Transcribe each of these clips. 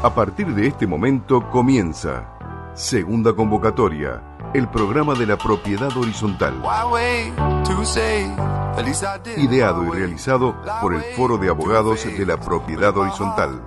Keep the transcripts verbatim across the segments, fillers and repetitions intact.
A partir de este momento comienza Segunda Convocatoria, el programa de la propiedad horizontal. Ideado y realizado por el Foro de Abogados de la Propiedad Horizontal.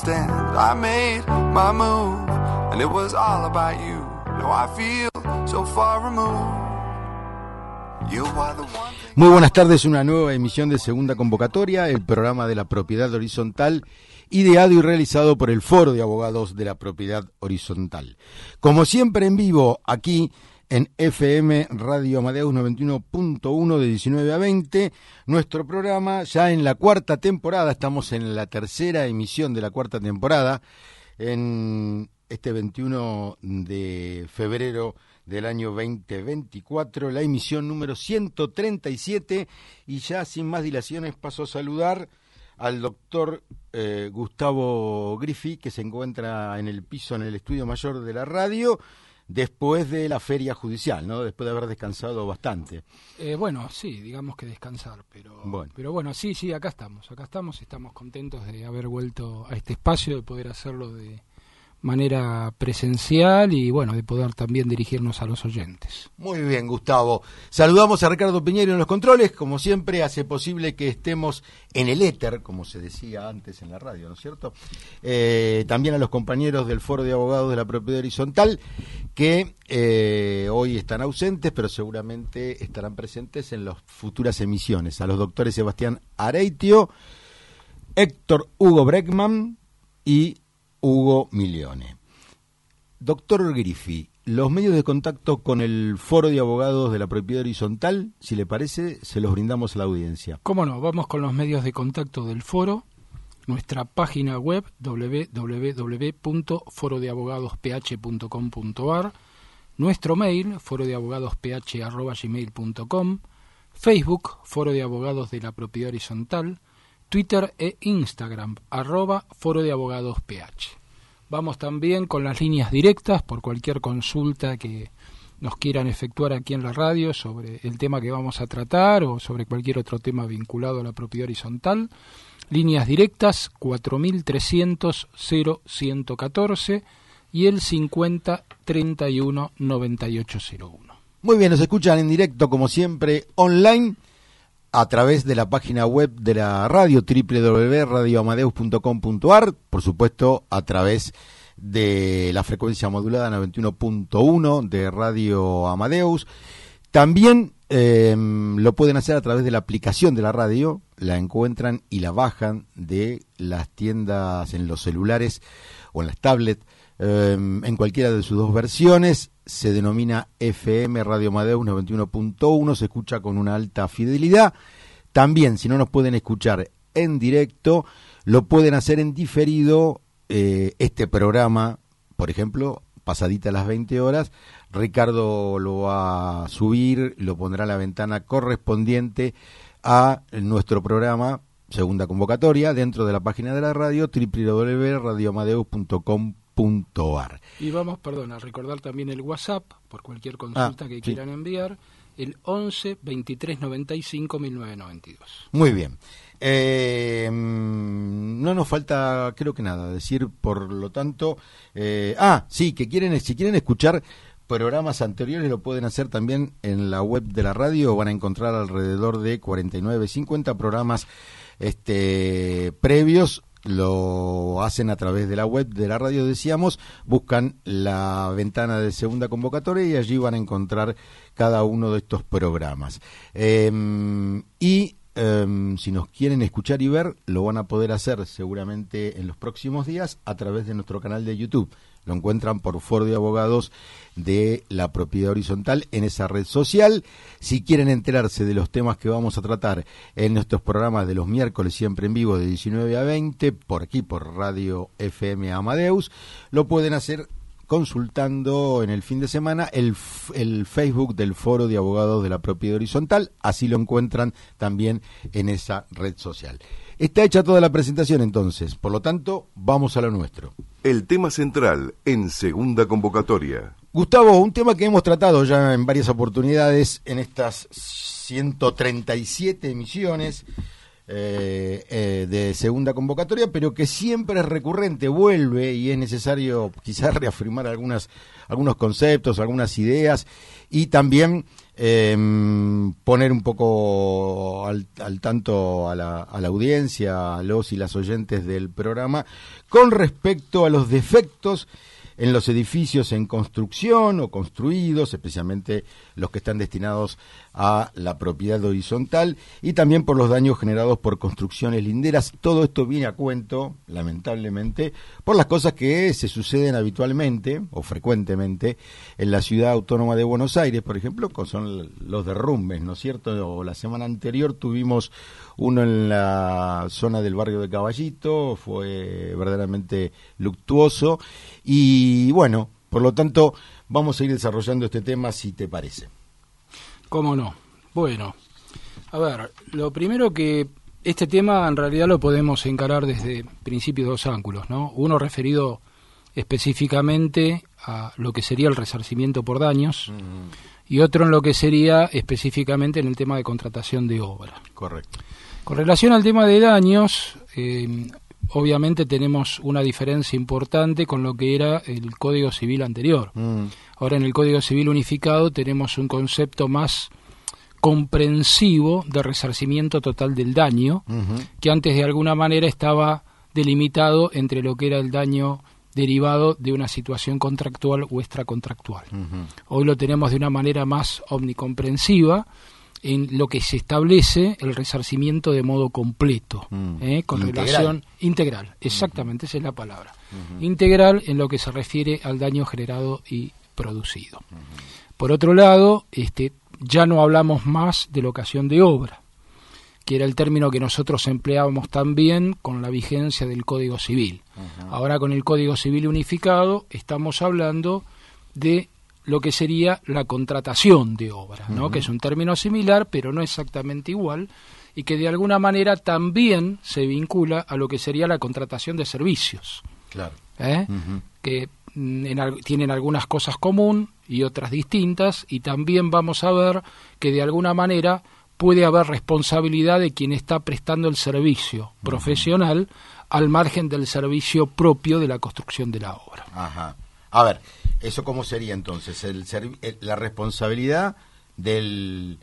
Muy buenas tardes, una nueva emisión de Segunda Convocatoria, el programa de la propiedad horizontal, ideado y realizado por el Foro de Abogados de la Propiedad Horizontal. Como siempre en vivo, aquí en F M Radio Amadeus noventa y uno punto uno de diecinueve a veinte, nuestro programa ya en la cuarta temporada, estamos en la tercera emisión de la cuarta temporada, en este veintiuno de febrero del año veinte veinticuatro, la emisión número ciento treinta y siete, y ya sin más dilaciones paso a saludar al doctor eh, Gustavo Griffi, que se encuentra en el piso, en el estudio mayor de la radio, después de la feria judicial, ¿no? Después de haber descansado bastante. Eh, bueno, sí, digamos que descansar, pero bueno. pero bueno, sí, sí, acá estamos, acá estamos, estamos contentos de haber vuelto a este espacio, de poder hacerlo de manera presencial y bueno, de poder también dirigirnos a los oyentes. Muy bien, Gustavo. Saludamos a Ricardo Piñero en los controles, como siempre hace posible que estemos en el éter, como se decía antes en la radio, ¿no es cierto? Eh, también a los compañeros del Foro de Abogados de la Propiedad Horizontal, que eh, hoy están ausentes, pero seguramente estarán presentes en las futuras emisiones. A los doctores Sebastián Areitio, Héctor Hugo Breckman y Hugo Milione. Doctor Griffi, los medios de contacto con el Foro de Abogados de la Propiedad Horizontal, si le parece, se los brindamos a la audiencia. Cómo no, vamos con los medios de contacto del Foro, nuestra página web doble u doble u doble u punto foro de abogados p h punto com punto a r, nuestro mail foro de abogados p h arroba gmail punto com, Facebook Foro de Abogados de la Propiedad Horizontal, Twitter e Instagram, arroba Foro de Abogados P H. Vamos también con las líneas directas por cualquier consulta que nos quieran efectuar aquí en la radio sobre el tema que vamos a tratar o sobre cualquier otro tema vinculado a la propiedad horizontal. Líneas directas cuatro mil trescientos cero ciento catorce y el cincuenta treinta y uno noventa y ocho cero uno. Muy bien, nos escuchan en directo como siempre online a través de la página web de la radio, doble u doble u doble u punto radio amadeus punto com punto a r, por supuesto a través de la frecuencia modulada noventa y uno punto uno de Radio Amadeus. También eh, lo pueden hacer a través de la aplicación de la radio, la encuentran y la bajan de las tiendas en los celulares o en las tablets, eh, en cualquiera de sus dos versiones. Se denomina F M Radio Amadeus noventa y uno punto uno, se escucha con una alta fidelidad. También, si no nos pueden escuchar en directo, lo pueden hacer en diferido. Eh, este programa, por ejemplo, pasadita a las veinte horas, Ricardo lo va a subir, lo pondrá en la ventana correspondiente a nuestro programa Segunda Convocatoria dentro de la página de la radio, doble u doble u doble u punto radio amadeus punto com punto a r. Y vamos, perdón, a recordar también el WhatsApp, por cualquier consulta ah, que sí. quieran enviar, el once veintitrés noventa y cinco mil novecientos noventa y dos. Muy bien. Eh, no nos falta, creo que nada, decir, por lo tanto, eh, ah, sí, que quieren, si quieren escuchar programas anteriores lo pueden hacer también en la web de la radio, van a encontrar alrededor de cuarenta y nueve, cincuenta programas este previos. Lo hacen a través de la web de la radio, decíamos, buscan la ventana de Segunda Convocatoria y allí van a encontrar cada uno de estos programas. Eh, y eh, si nos quieren escuchar y ver, lo van a poder hacer seguramente en los próximos días a través de nuestro canal de YouTube. Lo encuentran por Foro de Abogados de la Propiedad Horizontal en esa red social. Si quieren enterarse de los temas que vamos a tratar en nuestros programas de los miércoles, siempre en vivo de diecinueve a veinte, por aquí por Radio F M Amadeus, lo pueden hacer consultando en el fin de semana el, el Facebook del Foro de Abogados de la Propiedad Horizontal. Así lo encuentran también en esa red social. Está hecha toda la presentación entonces, por lo tanto, vamos a lo nuestro. El tema central en Segunda Convocatoria. Gustavo, un tema que hemos tratado ya en varias oportunidades en estas ciento treinta y siete emisiones, eh, eh, de segunda convocatoria, pero que siempre es recurrente, vuelve y es necesario quizás reafirmar algunas, algunos conceptos, algunas ideas y también eh, poner un poco al, al tanto a la, a la audiencia, a los y las oyentes del programa, con respecto a los defectos en los edificios en construcción o construidos, especialmente los que están destinados a la propiedad horizontal, y también por los daños generados por construcciones linderas. Todo esto viene a cuento, lamentablemente, por las cosas que se suceden habitualmente o frecuentemente en la ciudad autónoma de Buenos Aires, por ejemplo, que son los derrumbes, ¿no es cierto? O la semana anterior tuvimos uno en la zona del barrio de Caballito, fue verdaderamente luctuoso, y bueno, por lo tanto, vamos a ir desarrollando este tema si te parece. ¿Cómo no? Bueno, a ver, lo primero que este tema en realidad lo podemos encarar desde principios dos ángulos, ¿no? Uno referido específicamente a lo que sería el resarcimiento por daños, uh-huh. y otro en lo que sería específicamente en el tema de contratación de obra. Correcto. Con relación al tema de daños, eh, obviamente tenemos una diferencia importante con lo que era el Código Civil anterior. Mm. Ahora en el Código Civil unificado tenemos un concepto más comprensivo de resarcimiento total del daño, uh-huh. que antes de alguna manera estaba delimitado entre lo que era el daño derivado de una situación contractual o extracontractual. Uh-huh. Hoy lo tenemos de una manera más omnicomprensiva, en lo que se establece el resarcimiento de modo completo, mm. ¿eh? con integral. relación integral, exactamente, uh-huh. esa es la palabra, uh-huh. integral en lo que se refiere al daño generado y producido. Uh-huh. Por otro lado, este, ya no hablamos más de locación de obra, que era el término que nosotros empleábamos también con la vigencia del Código Civil. Uh-huh. Ahora con el Código Civil unificado estamos hablando de lo que sería la contratación de obra, ¿no? Uh-huh. Que es un término similar, pero no exactamente igual, y que de alguna manera también se vincula a lo que sería la contratación de servicios. Claro. ¿Eh? Uh-huh. Que en, tienen algunas cosas común y otras distintas, y también vamos a ver que de alguna manera puede haber responsabilidad de quien está prestando el servicio uh-huh. profesional al margen del servicio propio de la construcción de la obra. Ajá. A ver, ¿eso cómo sería entonces? El, el, la responsabilidad del,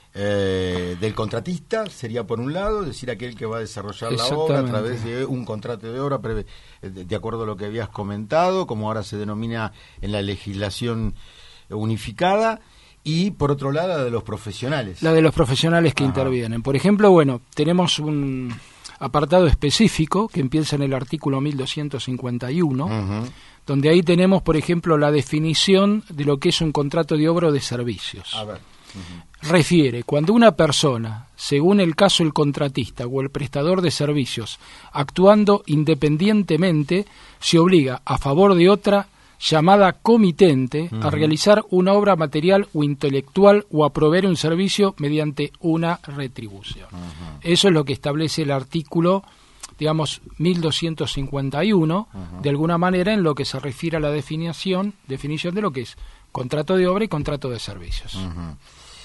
eh, del contratista sería por un lado, es decir, aquel que va a desarrollar la obra a través de un contrato de obra, de, de acuerdo a lo que habías comentado, como ahora se denomina en la legislación unificada, y por otro lado la de los profesionales. La de los profesionales que Ajá. intervienen. Por ejemplo, bueno, tenemos un apartado específico que empieza en el artículo mil doscientos cincuenta y uno, uh-huh. donde ahí tenemos, por ejemplo, la definición de lo que es un contrato de obra o de servicios. A ver. Uh-huh. Refiere, cuando una persona, según el caso el contratista o el prestador de servicios, actuando independientemente, se obliga a favor de otra llamada comitente uh-huh. a realizar una obra material o intelectual o a proveer un servicio mediante una retribución. Uh-huh. Eso es lo que establece el artículo, digamos, mil doscientos cincuenta y uno, uh-huh. de alguna manera en lo que se refiere a la definición, definición de lo que es contrato de obra y contrato de servicios. Uh-huh.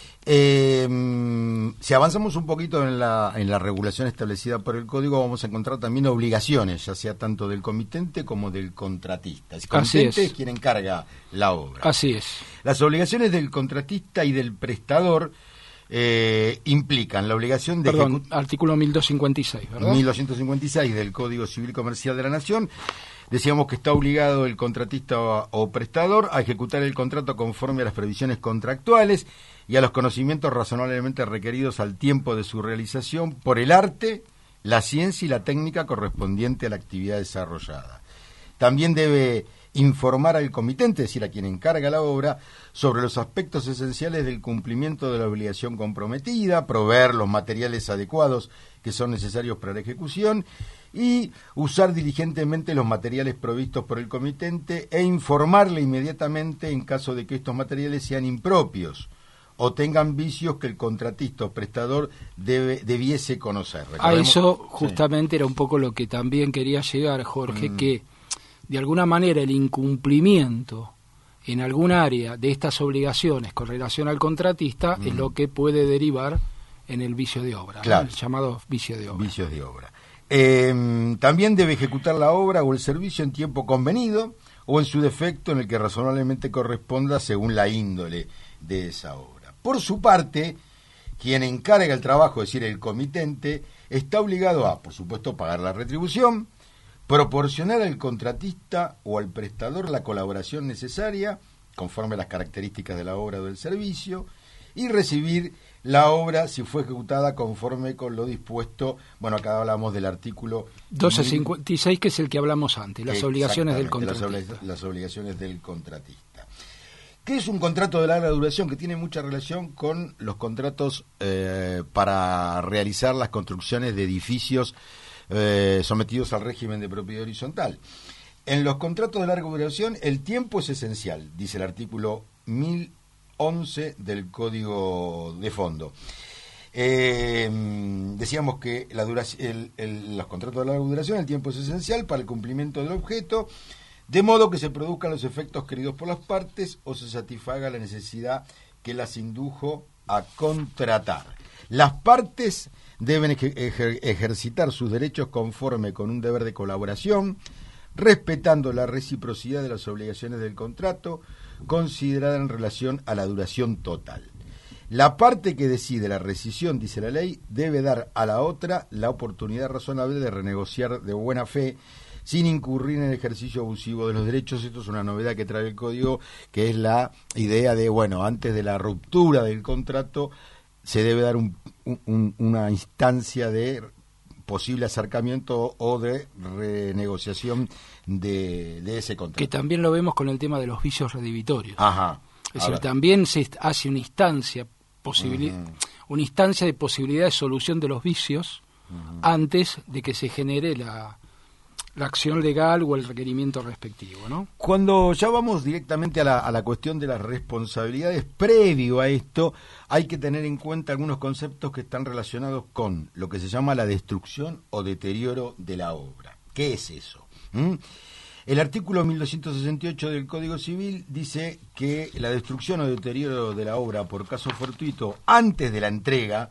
Eh, si avanzamos un poquito en la, en la regulación establecida por el Código, vamos a encontrar también obligaciones, ya sea tanto del comitente como del contratista. El comitente es quien encarga la obra. Así es. Las obligaciones del contratista y del prestador eh, implican la obligación de... Perdón, ejecut- artículo mil doscientos cincuenta y seis, ¿verdad? mil doscientos cincuenta y seis del Código Civil Comercial de la Nación. Decíamos que está obligado el contratista o, o prestador a ejecutar el contrato conforme a las previsiones contractuales y a los conocimientos razonablemente requeridos al tiempo de su realización por el arte, la ciencia y la técnica correspondiente a la actividad desarrollada. También debe informar al comitente, es decir, a quien encarga la obra, sobre los aspectos esenciales del cumplimiento de la obligación comprometida, proveer los materiales adecuados que son necesarios para la ejecución y usar diligentemente los materiales provistos por el comitente e informarle inmediatamente en caso de que estos materiales sean impropios o tengan vicios que el contratista o prestador debe, debiese conocer. A eso justamente sí. Era un poco lo que también quería llegar, Jorge, mm. que de alguna manera el incumplimiento en algún área de estas obligaciones con relación al contratista mm. es lo que puede derivar en el vicio de obra, claro. ¿no? El llamado vicio de obra. Vicios de obra. Eh, también debe ejecutar la obra o el servicio en tiempo convenido o en su defecto en el que razonablemente corresponda según la índole de esa obra. Por su parte, quien encarga el trabajo, es decir, el comitente, está obligado a, por supuesto, pagar la retribución, proporcionar al contratista o al prestador la colaboración necesaria, conforme a las características de la obra o del servicio, y recibir la obra si fue ejecutada conforme con lo dispuesto. Bueno, acá hablamos del artículo doce cincuenta y seis, que es el que hablamos antes, las obligaciones del contratista. Las, las obligaciones del contratista. ¿Qué es un contrato de larga duración? Que tiene mucha relación con los contratos eh, para realizar las construcciones de edificios eh, sometidos al régimen de propiedad horizontal. En los contratos de larga duración el tiempo es esencial, dice el artículo mil once del Código de Fondo. Eh, decíamos que la duración, el, el, los contratos de larga duración, el tiempo es esencial para el cumplimiento del objeto, de modo que se produzcan los efectos queridos por las partes o se satisfaga la necesidad que las indujo a contratar. Las partes deben ejer- ejercitar sus derechos conforme con un deber de colaboración, respetando la reciprocidad de las obligaciones del contrato, considerada en relación a la duración total. La parte que decide la rescisión, dice la ley, debe dar a la otra la oportunidad razonable de renegociar de buena fe, sin incurrir en el ejercicio abusivo de los derechos. Esto es una novedad que trae el Código, que es la idea de, bueno, antes de la ruptura del contrato, se debe dar un, un, una instancia de posible acercamiento o de renegociación de, de ese contrato. Que también lo vemos con el tema de los vicios redivitorios. Ajá. Es decir, ver. también se hace una instancia, posibili- uh-huh. una instancia de posibilidad de solución de los vicios uh-huh. antes de que se genere la, la acción legal o el requerimiento respectivo, ¿no? Cuando ya vamos directamente a la, a la cuestión de las responsabilidades, previo a esto, hay que tener en cuenta algunos conceptos que están relacionados con lo que se llama la destrucción o deterioro de la obra. ¿Qué es eso? ¿Mm? El artículo mil doscientos sesenta y ocho del Código Civil dice que la destrucción o deterioro de la obra por caso fortuito antes de la entrega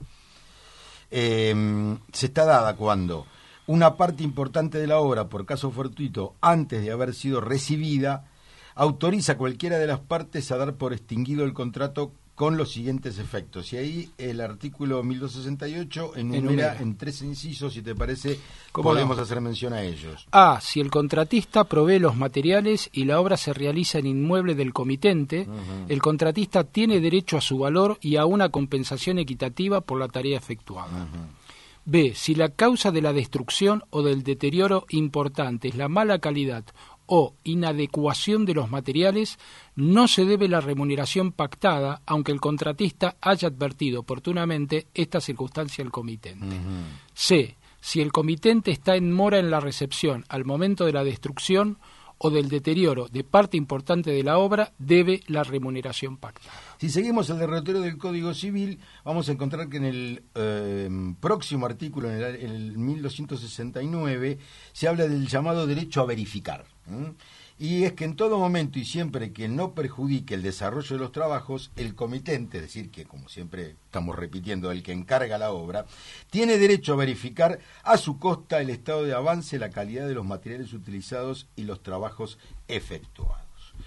eh, se está dada cuando una parte importante de la obra, por caso fortuito, antes de haber sido recibida, autoriza a cualquiera de las partes a dar por extinguido el contrato con los siguientes efectos. Y ahí el artículo mil doscientos sesenta y ocho enumera, enumera. en tres incisos, si te parece, podemos no? hacer mención a ellos. A. Si el contratista provee los materiales y la obra se realiza en inmueble del comitente, uh-huh. el contratista tiene derecho a su valor y a una compensación equitativa por la tarea efectuada. Uh-huh. B. Si la causa de la destrucción o del deterioro importante es la mala calidad o inadecuación de los materiales, no se debe la remuneración pactada, aunque el contratista haya advertido oportunamente esta circunstancia al comitente. Uh-huh. C. Si el comitente está en mora en la recepción al momento de la destrucción o del deterioro de parte importante de la obra, debe la remuneración pactada. Si seguimos el derrotero del Código Civil, vamos a encontrar que en el eh, próximo artículo, en el, en el mil doscientos sesenta y nueve, se habla del llamado derecho a verificar. ¿eh? Y es que en todo momento y siempre que no perjudique el desarrollo de los trabajos, el comitente, es decir, que como siempre estamos repitiendo, el que encarga la obra, tiene derecho a verificar a su costa el estado de avance, la calidad de los materiales utilizados y los trabajos efectuados.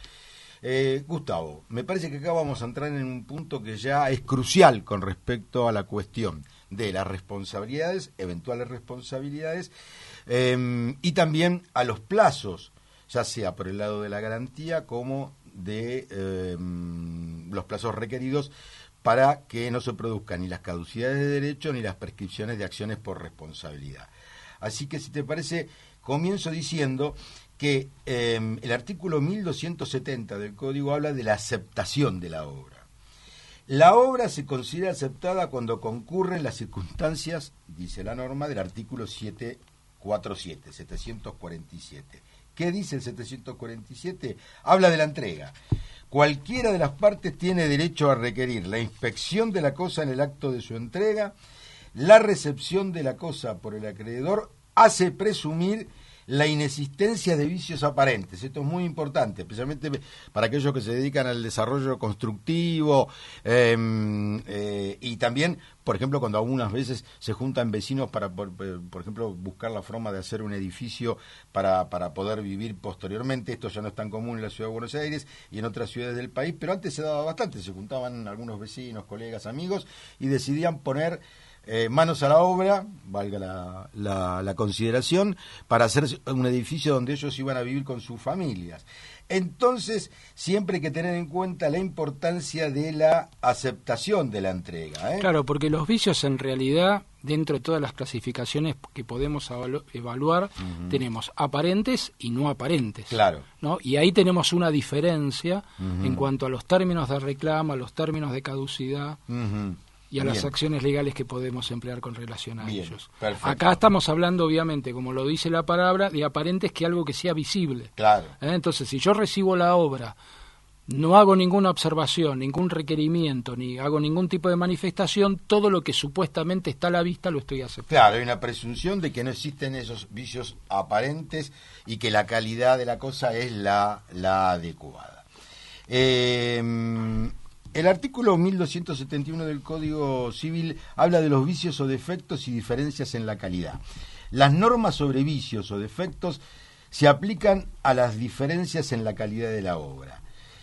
Eh, Gustavo, me parece que acá vamos a entrar en un punto que ya es crucial con respecto a la cuestión de las responsabilidades, eventuales responsabilidades, eh, y también a los plazos, ya sea por el lado de la garantía como de eh, los plazos requeridos para que no se produzcan ni las caducidades de derecho ni las prescripciones de acciones por responsabilidad. Así que, si te parece, comienzo diciendo que eh, el artículo mil doscientos setenta del Código habla de la aceptación de la obra. La obra se considera aceptada cuando concurren las circunstancias, dice la norma, del artículo setecientos cuarenta y siete, setecientos cuarenta y siete. ¿Qué dice el setecientos cuarenta y siete? Habla de la entrega. Cualquiera de las partes tiene derecho a requerir la inspección de la cosa en el acto de su entrega, la recepción de la cosa por el acreedor hace presumir la inexistencia de vicios aparentes. Esto es muy importante, especialmente para aquellos que se dedican al desarrollo constructivo eh, eh, y también, por ejemplo, cuando algunas veces se juntan vecinos para, por, por ejemplo, buscar la forma de hacer un edificio para, para poder vivir posteriormente. Esto ya no es tan común en la ciudad de Buenos Aires y en otras ciudades del país, pero antes se daba bastante. Se juntaban algunos vecinos, colegas, amigos y decidían poner Eh, manos a la obra, valga la, la, la consideración, para hacer un edificio donde ellos iban a vivir con sus familias. Entonces, siempre hay que tener en cuenta la importancia de la aceptación de la entrega, ¿eh? Claro, porque los vicios en realidad, dentro de todas las clasificaciones que podemos avalu- evaluar, uh-huh. tenemos aparentes y no aparentes. Claro. ¿No? Y ahí tenemos una diferencia uh-huh. en cuanto a los términos de reclamo, a los términos de caducidad. Uh-huh. Y a Bien. las acciones legales que podemos emplear con relación a Bien, ellos. perfecto. Acá estamos hablando, obviamente, como lo dice la palabra, de aparentes, que algo que sea visible. Claro. ¿Eh? Entonces, si yo recibo la obra, no hago ninguna observación, ningún requerimiento, ni hago ningún tipo de manifestación, todo lo que supuestamente está a la vista lo estoy aceptando. Claro, hay una presunción de que no existen esos vicios aparentes y que la calidad de la cosa es la, la adecuada. Eh... El artículo mil doscientos setenta y uno del Código Civil habla de los vicios o defectos y diferencias en la calidad. Las normas sobre vicios o defectos se aplican a las diferencias en la calidad de la obra.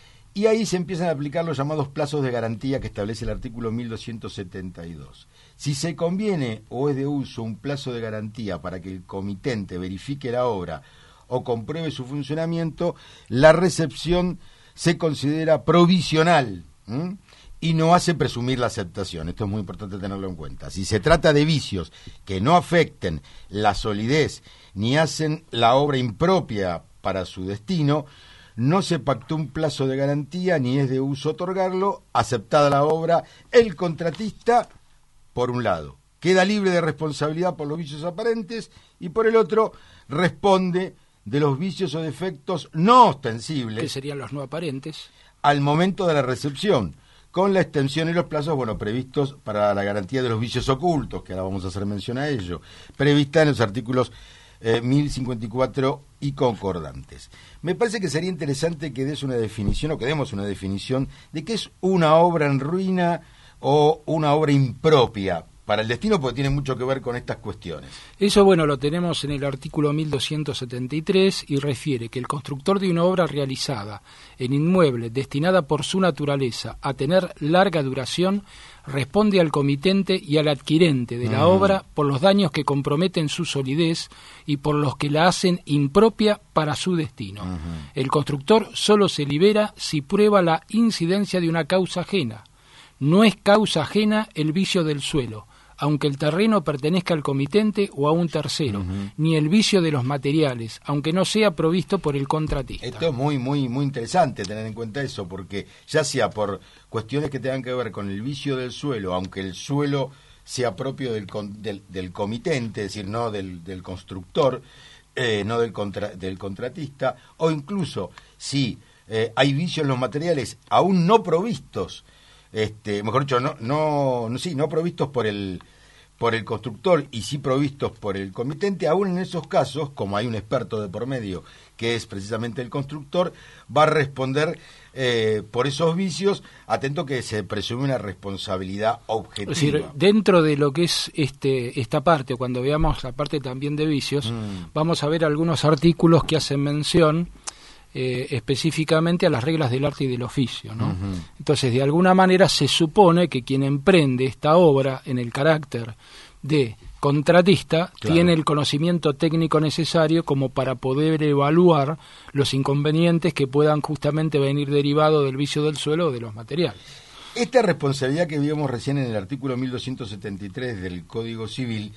Y ahí se empiezan a aplicar los llamados plazos de garantía que establece el artículo mil doscientos setenta y dos. Si se conviene o es de uso un plazo de garantía para que el comitente verifique la obra o compruebe su funcionamiento, la recepción se considera provisional, ¿Mm? y no hace presumir la aceptación. Esto es muy importante tenerlo en cuenta. Si se trata de vicios que no afecten la solidez ni hacen la obra impropia para su destino, no se pactó un plazo de garantía ni es de uso otorgarlo. Aceptada la obra, el contratista, por un lado, queda libre de responsabilidad por los vicios aparentes y por el otro responde de los vicios o defectos no ostensibles, que serían los no aparentes, al momento de la recepción, con la extensión y los plazos, bueno, previstos para la garantía de los vicios ocultos, que ahora vamos a hacer mención a ello, prevista en los artículos eh, mil cincuenta y cuatro y concordantes. Me parece que sería interesante que des una definición, o que demos una definición, de qué es una obra en ruina o una obra impropia para el destino, porque tiene mucho que ver con estas cuestiones. Eso, bueno, lo tenemos en el artículo mil doscientos setenta y tres y refiere que el constructor de una obra realizada en inmueble destinada por su naturaleza a tener larga duración responde al comitente y al adquirente de la uh-huh. obra por los daños que comprometen su solidez y por los que la hacen impropia para su destino. Uh-huh. El constructor solo se libera si prueba la incidencia de una causa ajena. No es causa ajena el vicio del suelo, aunque el terreno pertenezca al comitente o a un tercero, uh-huh. ni el vicio de los materiales, aunque no sea provisto por el contratista. Esto es muy, muy, muy interesante tener en cuenta eso, porque ya sea por cuestiones que tengan que ver con el vicio del suelo, aunque el suelo sea propio del, del, del comitente, es decir, no del, del constructor, eh, no del, contra, del contratista, o incluso si eh, hay vicios en los materiales aún no provistos, Este, mejor dicho, no, no, no, sí, no provistos por el, por el constructor y sí provistos por el comitente, aún en esos casos, como hay un experto de por medio, que es precisamente el constructor, va a responder eh, por esos vicios, atento que se presume una responsabilidad objetiva. Es decir, dentro de lo que es este esta parte, cuando veamos la parte también de vicios, mm. vamos a ver algunos artículos que hacen mención Eh, específicamente a las reglas del arte y del oficio, ¿no? Uh-huh. Entonces, de alguna manera se supone que quien emprende esta obra en el carácter de contratista claro. tiene el conocimiento técnico necesario como para poder evaluar los inconvenientes que puedan justamente venir derivados del vicio del suelo o de los materiales. Esta responsabilidad que vimos recién en el artículo mil doscientos setenta y tres del Código Civil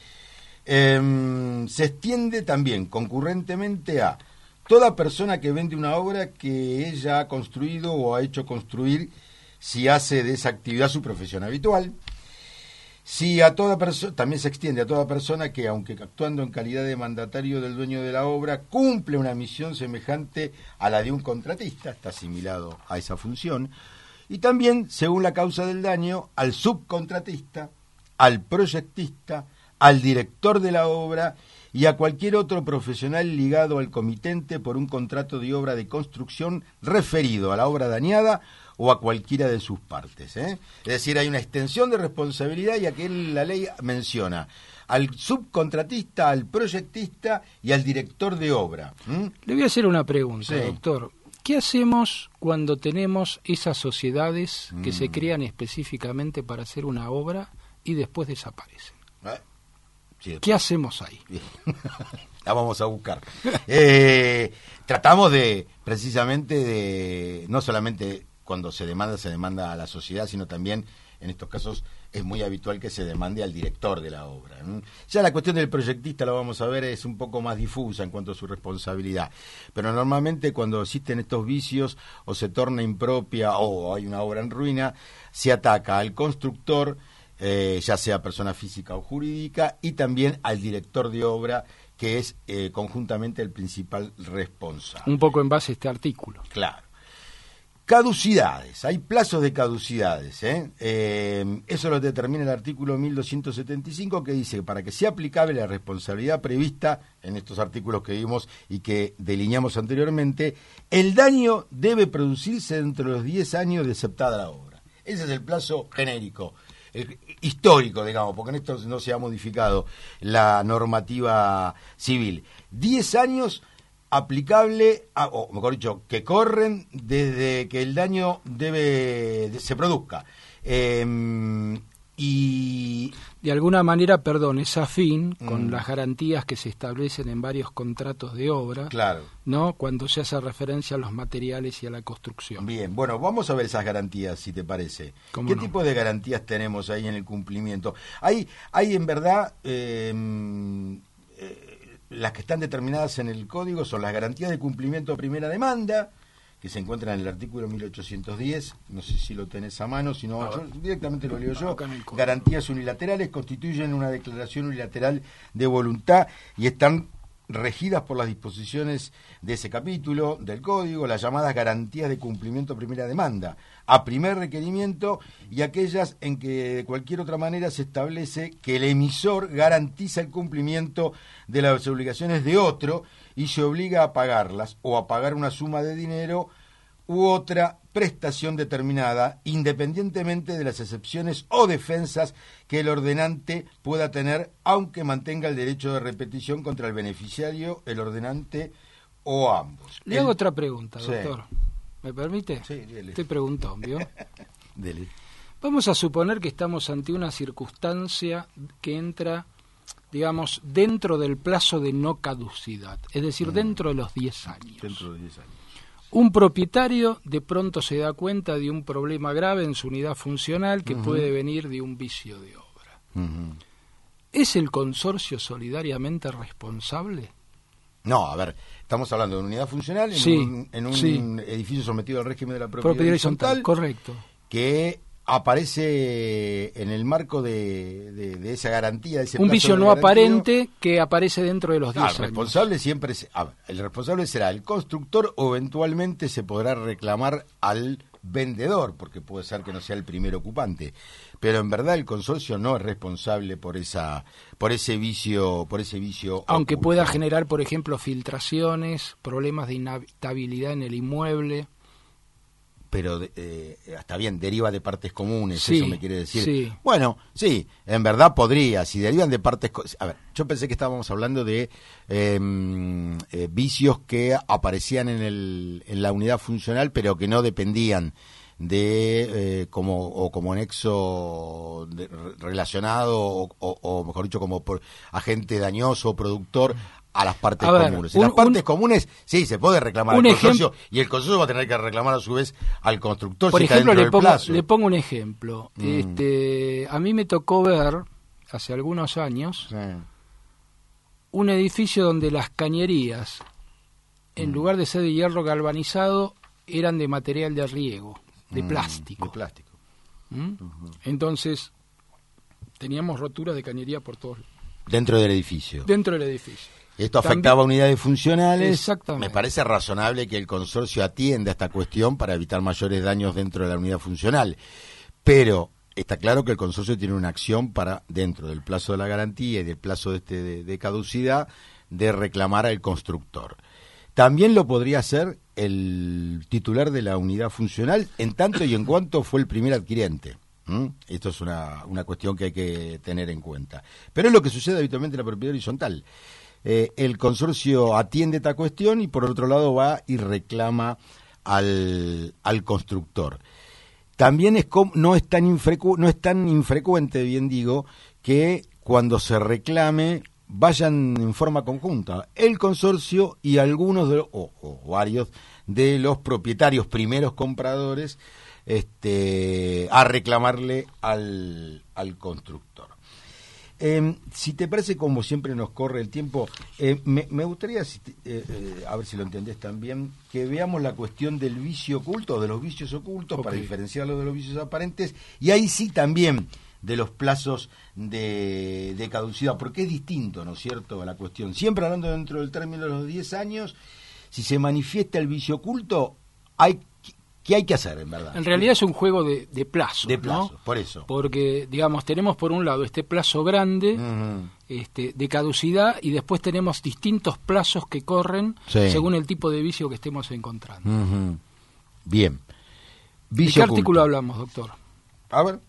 eh, se extiende también concurrentemente a toda persona que vende una obra que ella ha construido o ha hecho construir, si hace de esa actividad su profesión habitual. Si a toda persona, también se extiende a toda persona que, aunque actuando en calidad de mandatario del dueño de la obra, cumple una misión semejante a la de un contratista, está asimilado a esa función. Y también, según la causa del daño, al subcontratista, al proyectista, al director de la obra y a cualquier otro profesional ligado al comitente por un contrato de obra de construcción referido a la obra dañada o a cualquiera de sus partes, ¿eh? Es decir, hay una extensión de responsabilidad, y aquí la ley menciona al subcontratista, al proyectista y al director de obra. ¿Mm? Le voy a hacer una pregunta, Sí. doctor. ¿Qué hacemos cuando tenemos esas sociedades que Mm. se crean específicamente para hacer una obra y después desaparecen? ¿Eh? Sí. ¿Qué hacemos ahí? La vamos a buscar. Eh, tratamos de, precisamente, de no solamente cuando se demanda, se demanda a la sociedad, sino también, en estos casos, es muy habitual que se demande al director de la obra. ¿Mm? Ya la cuestión del proyectista, lo vamos a ver, es un poco más difusa en cuanto a su responsabilidad. Pero normalmente cuando existen estos vicios o se torna impropia o hay una obra en ruina, se ataca al constructor, eh, ya sea persona física o jurídica, y también al director de obra, que es eh, conjuntamente el principal responsable. Un poco en base a este artículo. Claro. Caducidades, hay plazos de caducidades, ¿eh? Eh, eso lo determina el artículo mil doscientos setenta y cinco, que dice que para que sea aplicable la responsabilidad prevista en estos artículos que vimos y que delineamos anteriormente, el daño debe producirse dentro de los diez años de aceptada la obra. Ese es el plazo genérico, el, histórico, digamos, porque en esto no se ha modificado la normativa civil. diez años aplicable, a, o mejor dicho, que corren desde que el daño debe de, se produzca. Eh, y De alguna manera, perdón, es afín con Mm. las garantías que se establecen en varios contratos de obra, claro, ¿no? Cuando se hace referencia a los materiales y a la construcción. bien, bueno, vamos a ver esas garantías, si te parece. ¿Cómo ¿Qué no? tipo de garantías tenemos ahí en el cumplimiento? Hay, hay en verdad, eh, eh, las que están determinadas en el código son las garantías de cumplimiento de primera demanda, que se encuentran en el artículo mil ochocientos diez, no sé si lo tenés a mano, si no, yo directamente lo leo yo. Acá en el código. Garantías unilaterales constituyen una declaración unilateral de voluntad y están regidas por las disposiciones de ese capítulo del código, las llamadas garantías de cumplimiento de primera demanda, a primer requerimiento, y aquellas en que de cualquier otra manera se establece que el emisor garantiza el cumplimiento de las obligaciones de otro y se obliga a pagarlas o a pagar una suma de dinero u otra prestación determinada, independientemente de las excepciones o defensas que el ordenante pueda tener, aunque mantenga el derecho de repetición contra el beneficiario, el ordenante o ambos. Le El- hago otra pregunta, Sí. doctor. ¿Me permite? Sí, dele. Te preguntó, ¿vio? Dele. Vamos a suponer que estamos ante una circunstancia que entra, digamos, dentro del plazo de no caducidad, es decir, dentro de los diez años. Dentro de diez años. Un propietario de pronto se da cuenta de un problema grave en su unidad funcional que Ujú. puede venir de un vicio de obra. Ujú. ¿Es el consorcio solidariamente responsable? No, a ver, estamos hablando de una unidad funcional en Sí, un, en un sí. edificio sometido al régimen de la propiedad, Propiedad horizontal, horizontal, correcto. que aparece en el marco de, de, de esa garantía, de ese Un plazo vicio de no garantía. aparente que aparece dentro de los Claro, diez el años. responsable siempre es, a ver, el responsable será el constructor, o eventualmente se podrá reclamar al vendedor, porque puede ser que no sea el primer ocupante, pero en verdad el consorcio no es responsable por esa por ese vicio por ese vicio Aunque oculto. pueda generar, por ejemplo, filtraciones, problemas de inhabitabilidad en el inmueble. Pero eh, está bien, deriva de partes comunes, Sí, eso me quiere decir. sí. Bueno, sí, en verdad podría, si derivan de partes... co- A ver, yo pensé que estábamos hablando de eh, eh, vicios que aparecían en, el, en la unidad funcional, pero que no dependían de, eh, como o como nexo de- re- relacionado, o, o, o mejor dicho, como por agente dañoso o productor a las partes A ver, comunes. En un- las partes un- comunes, sí, se puede reclamar un al ejem- consorcio, y el consorcio va a tener que reclamar a su vez al constructor Por si está ejemplo, dentro le del pongo, plazo. le pongo un ejemplo. Mm. Este, a mí me tocó ver, hace algunos años, Sí. un edificio donde las cañerías, en Mm. lugar de ser de hierro galvanizado, eran de material de riego, de Mm, plástico. De plástico. ¿Mm? Entonces, teníamos roturas de cañería por todos Dentro del edificio. dentro del edificio. Esto También- afectaba a unidades funcionales. Exactamente. Me parece razonable que el consorcio atienda esta cuestión para evitar mayores daños dentro de la unidad funcional. Pero está claro que el consorcio tiene una acción para, dentro del plazo de la garantía y del plazo de, este, de, de caducidad, de reclamar al constructor. También lo podría hacer el titular de la unidad funcional, en tanto y en cuanto fue el primer adquirente. ¿Mm? Esto es una, una cuestión que hay que tener en cuenta. Pero es lo que sucede habitualmente en la propiedad horizontal. Eh, el consorcio atiende esta cuestión y por otro lado va y reclama al, al constructor. También es com, no, es tan infrecu, no es tan infrecuente, bien digo, que cuando se reclame vayan en forma conjunta el consorcio y algunos de los, o, o varios de los propietarios, primeros compradores, este, a reclamarle al, al constructor. Eh, si te parece, como siempre nos corre el tiempo, eh, me, me gustaría, si te, eh, eh, a ver si lo entendés también, que veamos la cuestión del vicio oculto, de los vicios ocultos, okay, para diferenciarlo de los vicios aparentes, y ahí sí también de los plazos de, de caducidad, porque es distinto, ¿no es cierto?, la cuestión. Siempre hablando dentro del término de los diez años, si se manifiesta el vicio oculto, hay ¿qué hay que hacer, en verdad? En realidad es un juego de, de plazo, De plazo, ¿no? por eso. Porque, digamos, tenemos por un lado este plazo grande, uh-huh, este, de caducidad, y después tenemos distintos plazos que corren, sí, según el tipo de vicio que estemos encontrando. Uh-huh. Bien. Vicio ¿De qué artículo hablamos, doctor? A ver.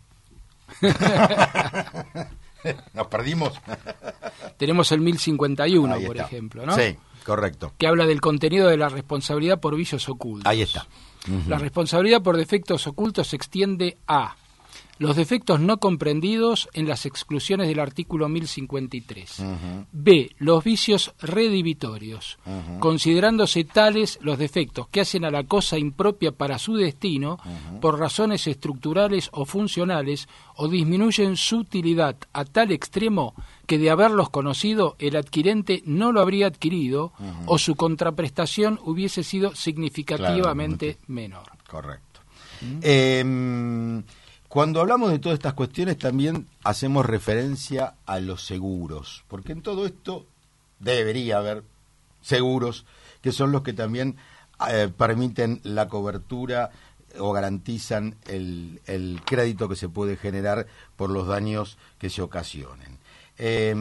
Nos perdimos. Tenemos el mil cincuenta y uno, por ejemplo, ¿no? Sí, correcto. Que habla del contenido de la responsabilidad por vicios ocultos. Ahí está. Uh-huh. La responsabilidad por defectos ocultos se extiende a los defectos no comprendidos en las exclusiones del artículo mil cincuenta y tres. Uh-huh. B. Los vicios redivitorios, uh-huh, considerándose tales los defectos que hacen a la cosa impropia para su destino, uh-huh, por razones estructurales o funcionales, o disminuyen su utilidad a tal extremo que de haberlos conocido el adquirente no lo habría adquirido, uh-huh, o su contraprestación hubiese sido significativamente claro, menor. Correcto. Uh-huh. Eh, Cuando hablamos de todas estas cuestiones también hacemos referencia a los seguros, porque en todo esto debería haber seguros que son los que también eh, permiten la cobertura o garantizan el, el crédito que se puede generar por los daños que se ocasionen. Eh,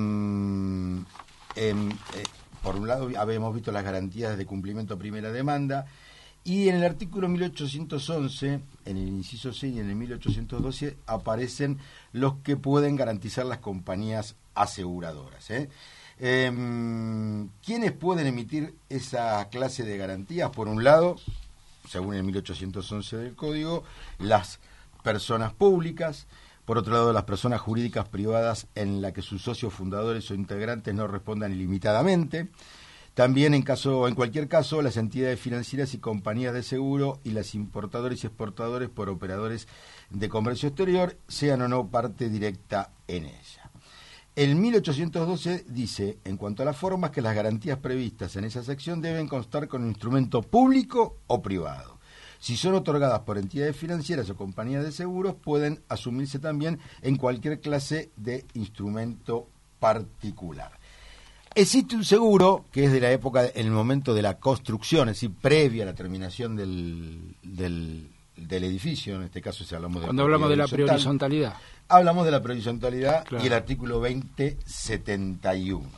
eh, eh, por un lado habíamos visto las garantías de cumplimiento a primera demanda. Y en el artículo mil ochocientos once, en el inciso seis y en el mil ochocientos doce, aparecen los que pueden garantizar las compañías aseguradoras. ¿eh? Eh, ¿Quiénes pueden emitir esa clase de garantías? Por un lado, según el mil ochocientos once del Código, las personas públicas. Por otro lado, las personas jurídicas privadas en las que sus socios fundadores o integrantes no respondan ilimitadamente. También en caso, en cualquier caso, las entidades financieras y compañías de seguro y las importadores y exportadores por operadores de comercio exterior, sean o no parte directa en ella. El mil ochocientos doce dice, en cuanto a las formas, que las garantías previstas en esa sección deben constar con un instrumento público o privado. Si son otorgadas por entidades financieras o compañías de seguros, pueden asumirse también en cualquier clase de instrumento particular. Existe un seguro que es de la época, en el momento de la construcción, es decir, previa a la terminación del, del, del edificio, en este caso si hablamos de Cuando hablamos de la prehorizontalidad. Hablamos de la prehorizontalidad, claro, y el artículo veinte setenta y uno.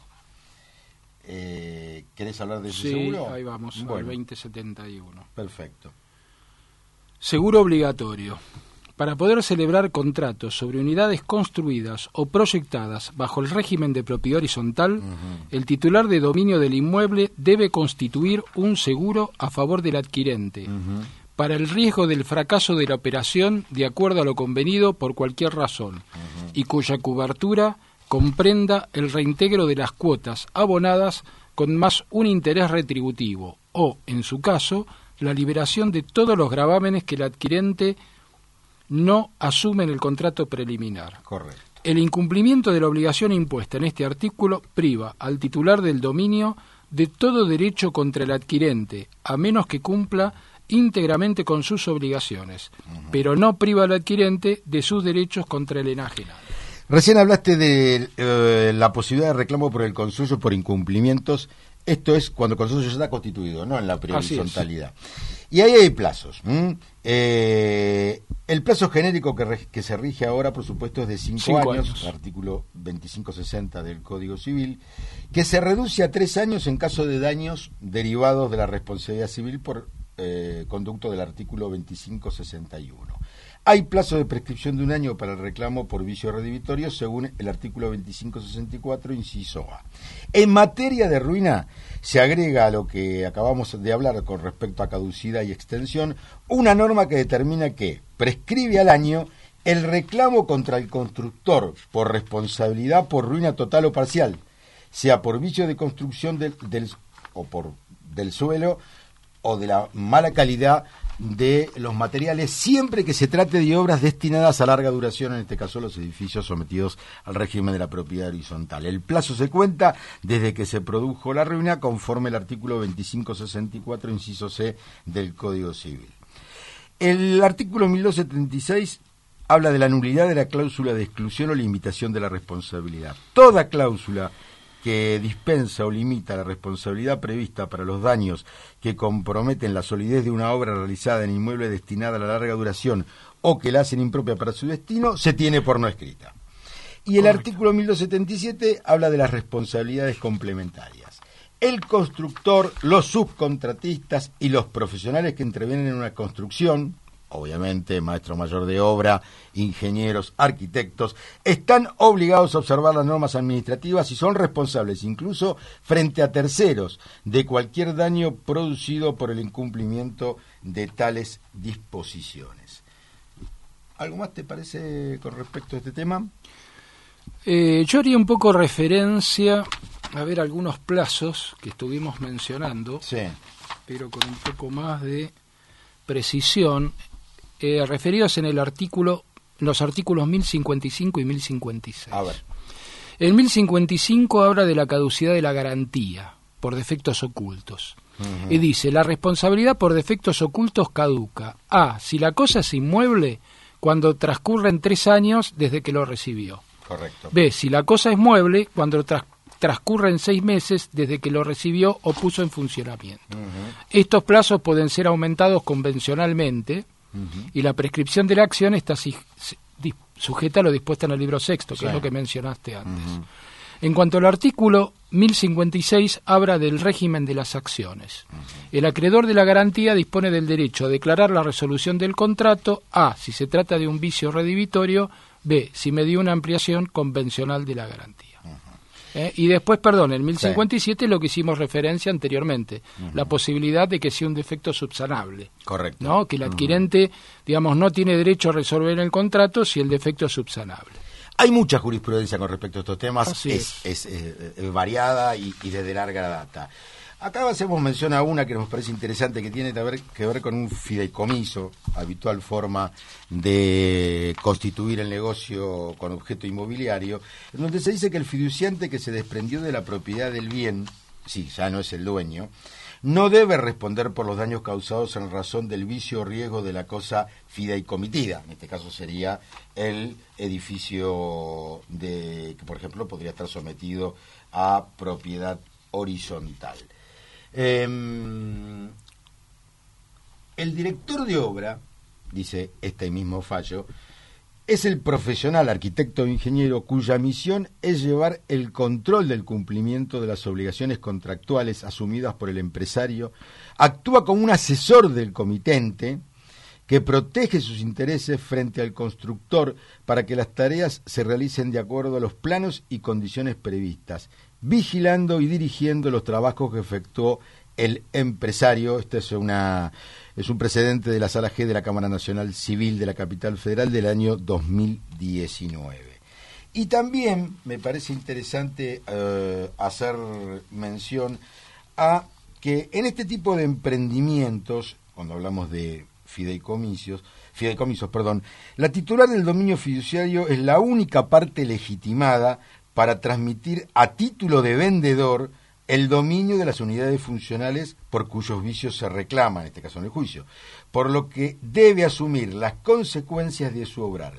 Eh, ¿Querés hablar de ese sí, seguro? Sí, ahí vamos, bueno, al veinte setenta y uno. Perfecto. Seguro obligatorio. Para poder celebrar contratos sobre unidades construidas o proyectadas bajo el régimen de propiedad horizontal, uh-huh, el titular de dominio del inmueble debe constituir un seguro a favor del adquirente, uh-huh, para el riesgo del fracaso de la operación de acuerdo a lo convenido por cualquier razón, uh-huh, y cuya cobertura comprenda el reintegro de las cuotas abonadas con más un interés retributivo o, en su caso, la liberación de todos los gravámenes que el adquirente no asume en el contrato preliminar. Correcto. El incumplimiento de la obligación impuesta en este artículo priva al titular del dominio de todo derecho contra el adquirente, a menos que cumpla íntegramente con sus obligaciones, uh-huh, pero no priva al adquirente de sus derechos contra el enajenado. Recién hablaste de eh, la posibilidad de reclamo por el consorcio por incumplimientos. Esto es cuando el consorcio ya está constituido, no en la horizontalidad. Y ahí hay plazos. Eh, el plazo genérico que, re, que se rige ahora, por supuesto, es de cinco, cinco años, años, artículo veinticinco sesenta del Código Civil, que se reduce a tres años en caso de daños derivados de la responsabilidad civil por eh, conducto del artículo veinticinco sesenta y uno. Hay plazo de prescripción de un año para el reclamo por vicio redivitorio según el artículo veinticinco sesenta y cuatro, inciso A. En materia de ruina, se agrega a lo que acabamos de hablar con respecto a caducidad y extensión, una norma que determina que prescribe al año el reclamo contra el constructor por responsabilidad por ruina total o parcial, sea por vicio de construcción del, del, o por, del suelo o de la mala calidad de los materiales, siempre que se trate de obras destinadas a larga duración, en este caso los edificios sometidos al régimen de la propiedad horizontal. El plazo se cuenta desde que se produjo la ruina, conforme el artículo veinticinco sesenta y cuatro, inciso C del Código Civil. El artículo mil doscientos setenta y seis habla de la nulidad de la cláusula de exclusión o limitación de la responsabilidad. Toda cláusula que dispensa o limita la responsabilidad prevista para los daños que comprometen la solidez de una obra realizada en inmueble destinada a la larga duración o que la hacen impropia para su destino, se tiene por no escrita. Y el Correcto. Artículo mil doscientos setenta y siete habla de las responsabilidades complementarias. El constructor, los subcontratistas y los profesionales que intervienen en una construcción, obviamente maestro mayor de obra, ingenieros, arquitectos, están obligados a observar las normas administrativas y son responsables incluso frente a terceros de cualquier daño producido por el incumplimiento de tales disposiciones. ¿Algo más te parece con respecto a este tema? Eh, yo haría un poco referencia a ver algunos plazos que estuvimos mencionando, sí, pero con un poco más de precisión. Eh, referidos en el artículo, los artículos mil cincuenta y cinco y mil cincuenta y seis. A ver. El mil cincuenta y cinco habla de la caducidad de la garantía por defectos ocultos. Uh-huh. Y dice, la responsabilidad por defectos ocultos caduca. A, si la cosa es inmueble, cuando transcurren tres años desde que lo recibió. Correcto. B, si la cosa es mueble, cuando tras, transcurren seis meses desde que lo recibió o puso en funcionamiento. Uh-huh. Estos plazos pueden ser aumentados convencionalmente. Uh-huh. Y la prescripción de la acción está si, si, di, sujeta a lo dispuesto en el libro sexto, que sí. es lo que mencionaste antes. Uh-huh. En cuanto al artículo mil cincuenta y seis, habla del régimen de las acciones. Uh-huh. El acreedor de la garantía dispone del derecho a declarar la resolución del contrato, A, si se trata de un vicio redivitorio, B, si medió una ampliación convencional de la garantía. Uh-huh. ¿Eh? Y después, perdón, en mil cincuenta y siete sí. lo que hicimos referencia anteriormente, uh-huh. la posibilidad de que sea un defecto subsanable. Correcto. ¿No? Que el adquirente, uh-huh. digamos, no tiene derecho a resolver el contrato si el defecto es subsanable. Hay mucha jurisprudencia con respecto a estos temas, Así es, es. es, es, es variada y, y desde larga data. Acá hacemos mención a una que nos parece interesante, que tiene que ver, que ver con un fideicomiso, habitual forma de constituir el negocio con objeto inmobiliario, en donde se dice que el fiduciante que se desprendió de la propiedad del bien, sí, ya no es el dueño, no debe responder por los daños causados en razón del vicio o riesgo de la cosa fideicomitida. En este caso sería el edificio de, que por ejemplo podría estar sometido a propiedad horizontal. Eh, el director de obra, dice este mismo fallo, es el profesional, arquitecto o ingeniero cuya misión es llevar el control del cumplimiento de las obligaciones contractuales asumidas por el empresario, actúa como un asesor del comitente que protege sus intereses frente al constructor para que las tareas se realicen de acuerdo a los planos y condiciones previstas, vigilando y dirigiendo los trabajos que efectuó el empresario. Este es una es un precedente de la Sala G de la Cámara Nacional Civil de la Capital Federal del año dos mil diecinueve. Y también me parece interesante eh, hacer mención a que en este tipo de emprendimientos, cuando hablamos de fideicomisos, fideicomisos, perdón, la titular del dominio fiduciario es la única parte legitimada para transmitir a título de vendedor el dominio de las unidades funcionales por cuyos vicios se reclama, en este caso en el juicio, por lo que debe asumir las consecuencias de su obrar.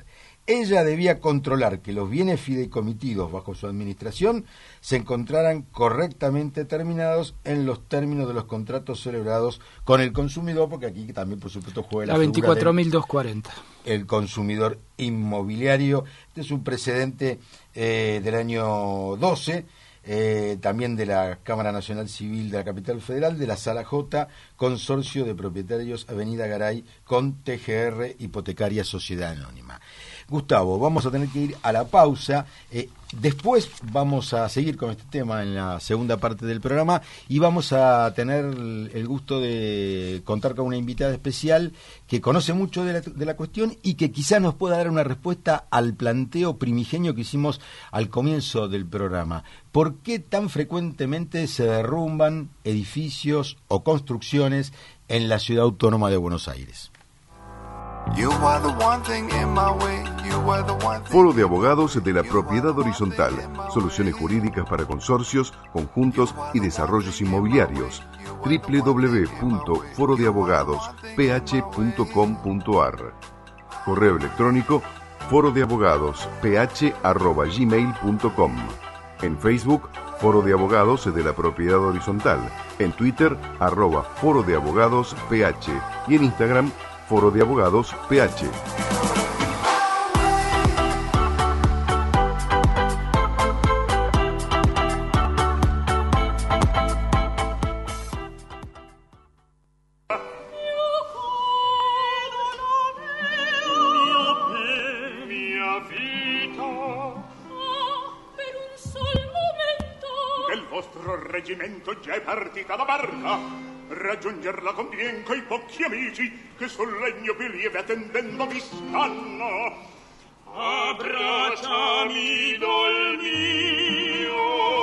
ella debía controlar que los bienes fideicomitidos bajo su administración se encontraran correctamente terminados en los términos de los contratos celebrados con el consumidor, porque aquí también, por supuesto, juega la, la veinticuatro mil doscientos cuarenta. El consumidor inmobiliario. Este es un precedente eh, del año doce, eh, también de la Cámara Nacional Civil de la Capital Federal, de la Sala J, Consorcio de Propietarios Avenida Garay, con T G R Hipotecaria Sociedad Anónima. Gustavo, vamos a tener que ir a la pausa. Eh, después vamos a seguir con este tema en la segunda parte del programa y vamos a tener el gusto de contar con una invitada especial que conoce mucho de la, de la cuestión y que quizás nos pueda dar una respuesta al planteo primigenio que hicimos al comienzo del programa. ¿Por qué tan frecuentemente se derrumban edificios o construcciones en la Ciudad Autónoma de Buenos Aires? Foro de Abogados de la Propiedad Horizontal. Soluciones jurídicas para consorcios, conjuntos y desarrollos inmobiliarios. doble u doble u doble u punto foro de abogados p h punto com punto a r. Correo electrónico foro de abogados p h arroba gmail punto com. En Facebook, Foro de Abogados de la Propiedad Horizontal. En Twitter, arroba Foro de Abogados P H. Y en Instagram, Foro de Abogados P H. Già è partita la barca, raggiungerla convien coi pochi amici che sul legno più lieve attendendo vi stanno. Abbracciami, dol mio.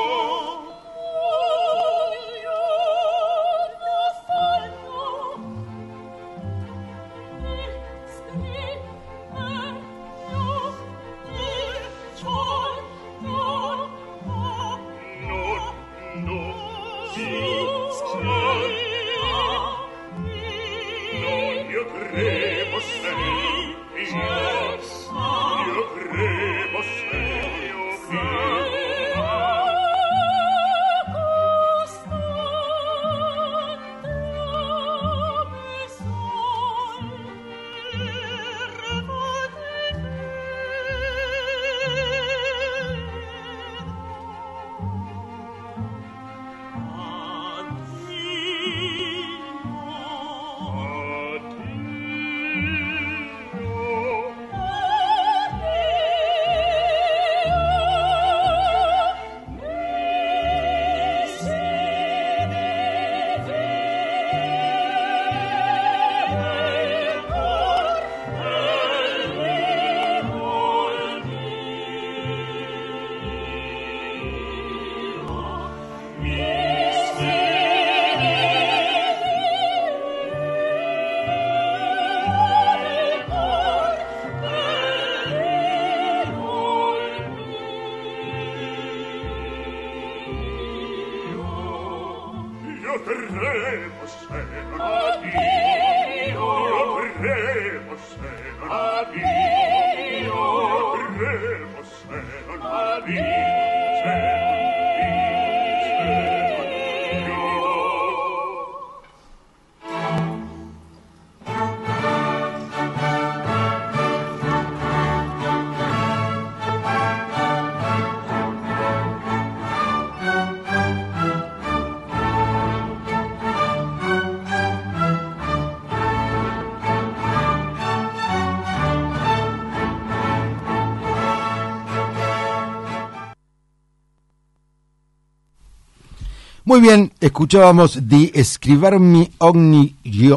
Muy bien, escuchábamos Di Scrivermi ogni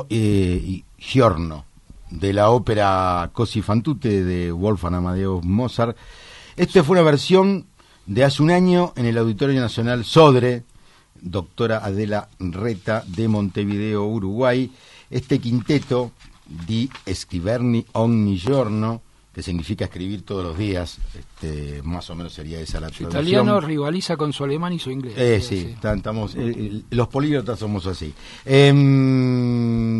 eh, giorno, de la ópera Così fan tutte de Wolfgang Amadeus Mozart. Esta fue una versión de hace un año en el Auditorio Nacional Sodre, doctora Adela Reta, de Montevideo, Uruguay. Este quinteto, Di Scrivermi ogni giorno, que significa escribir todos los días, este, más o menos sería esa la su traducción. Italiano rivaliza con su alemán y su inglés. Eh, sí, sí. Estamos, eh, los políglotas somos así. Eh,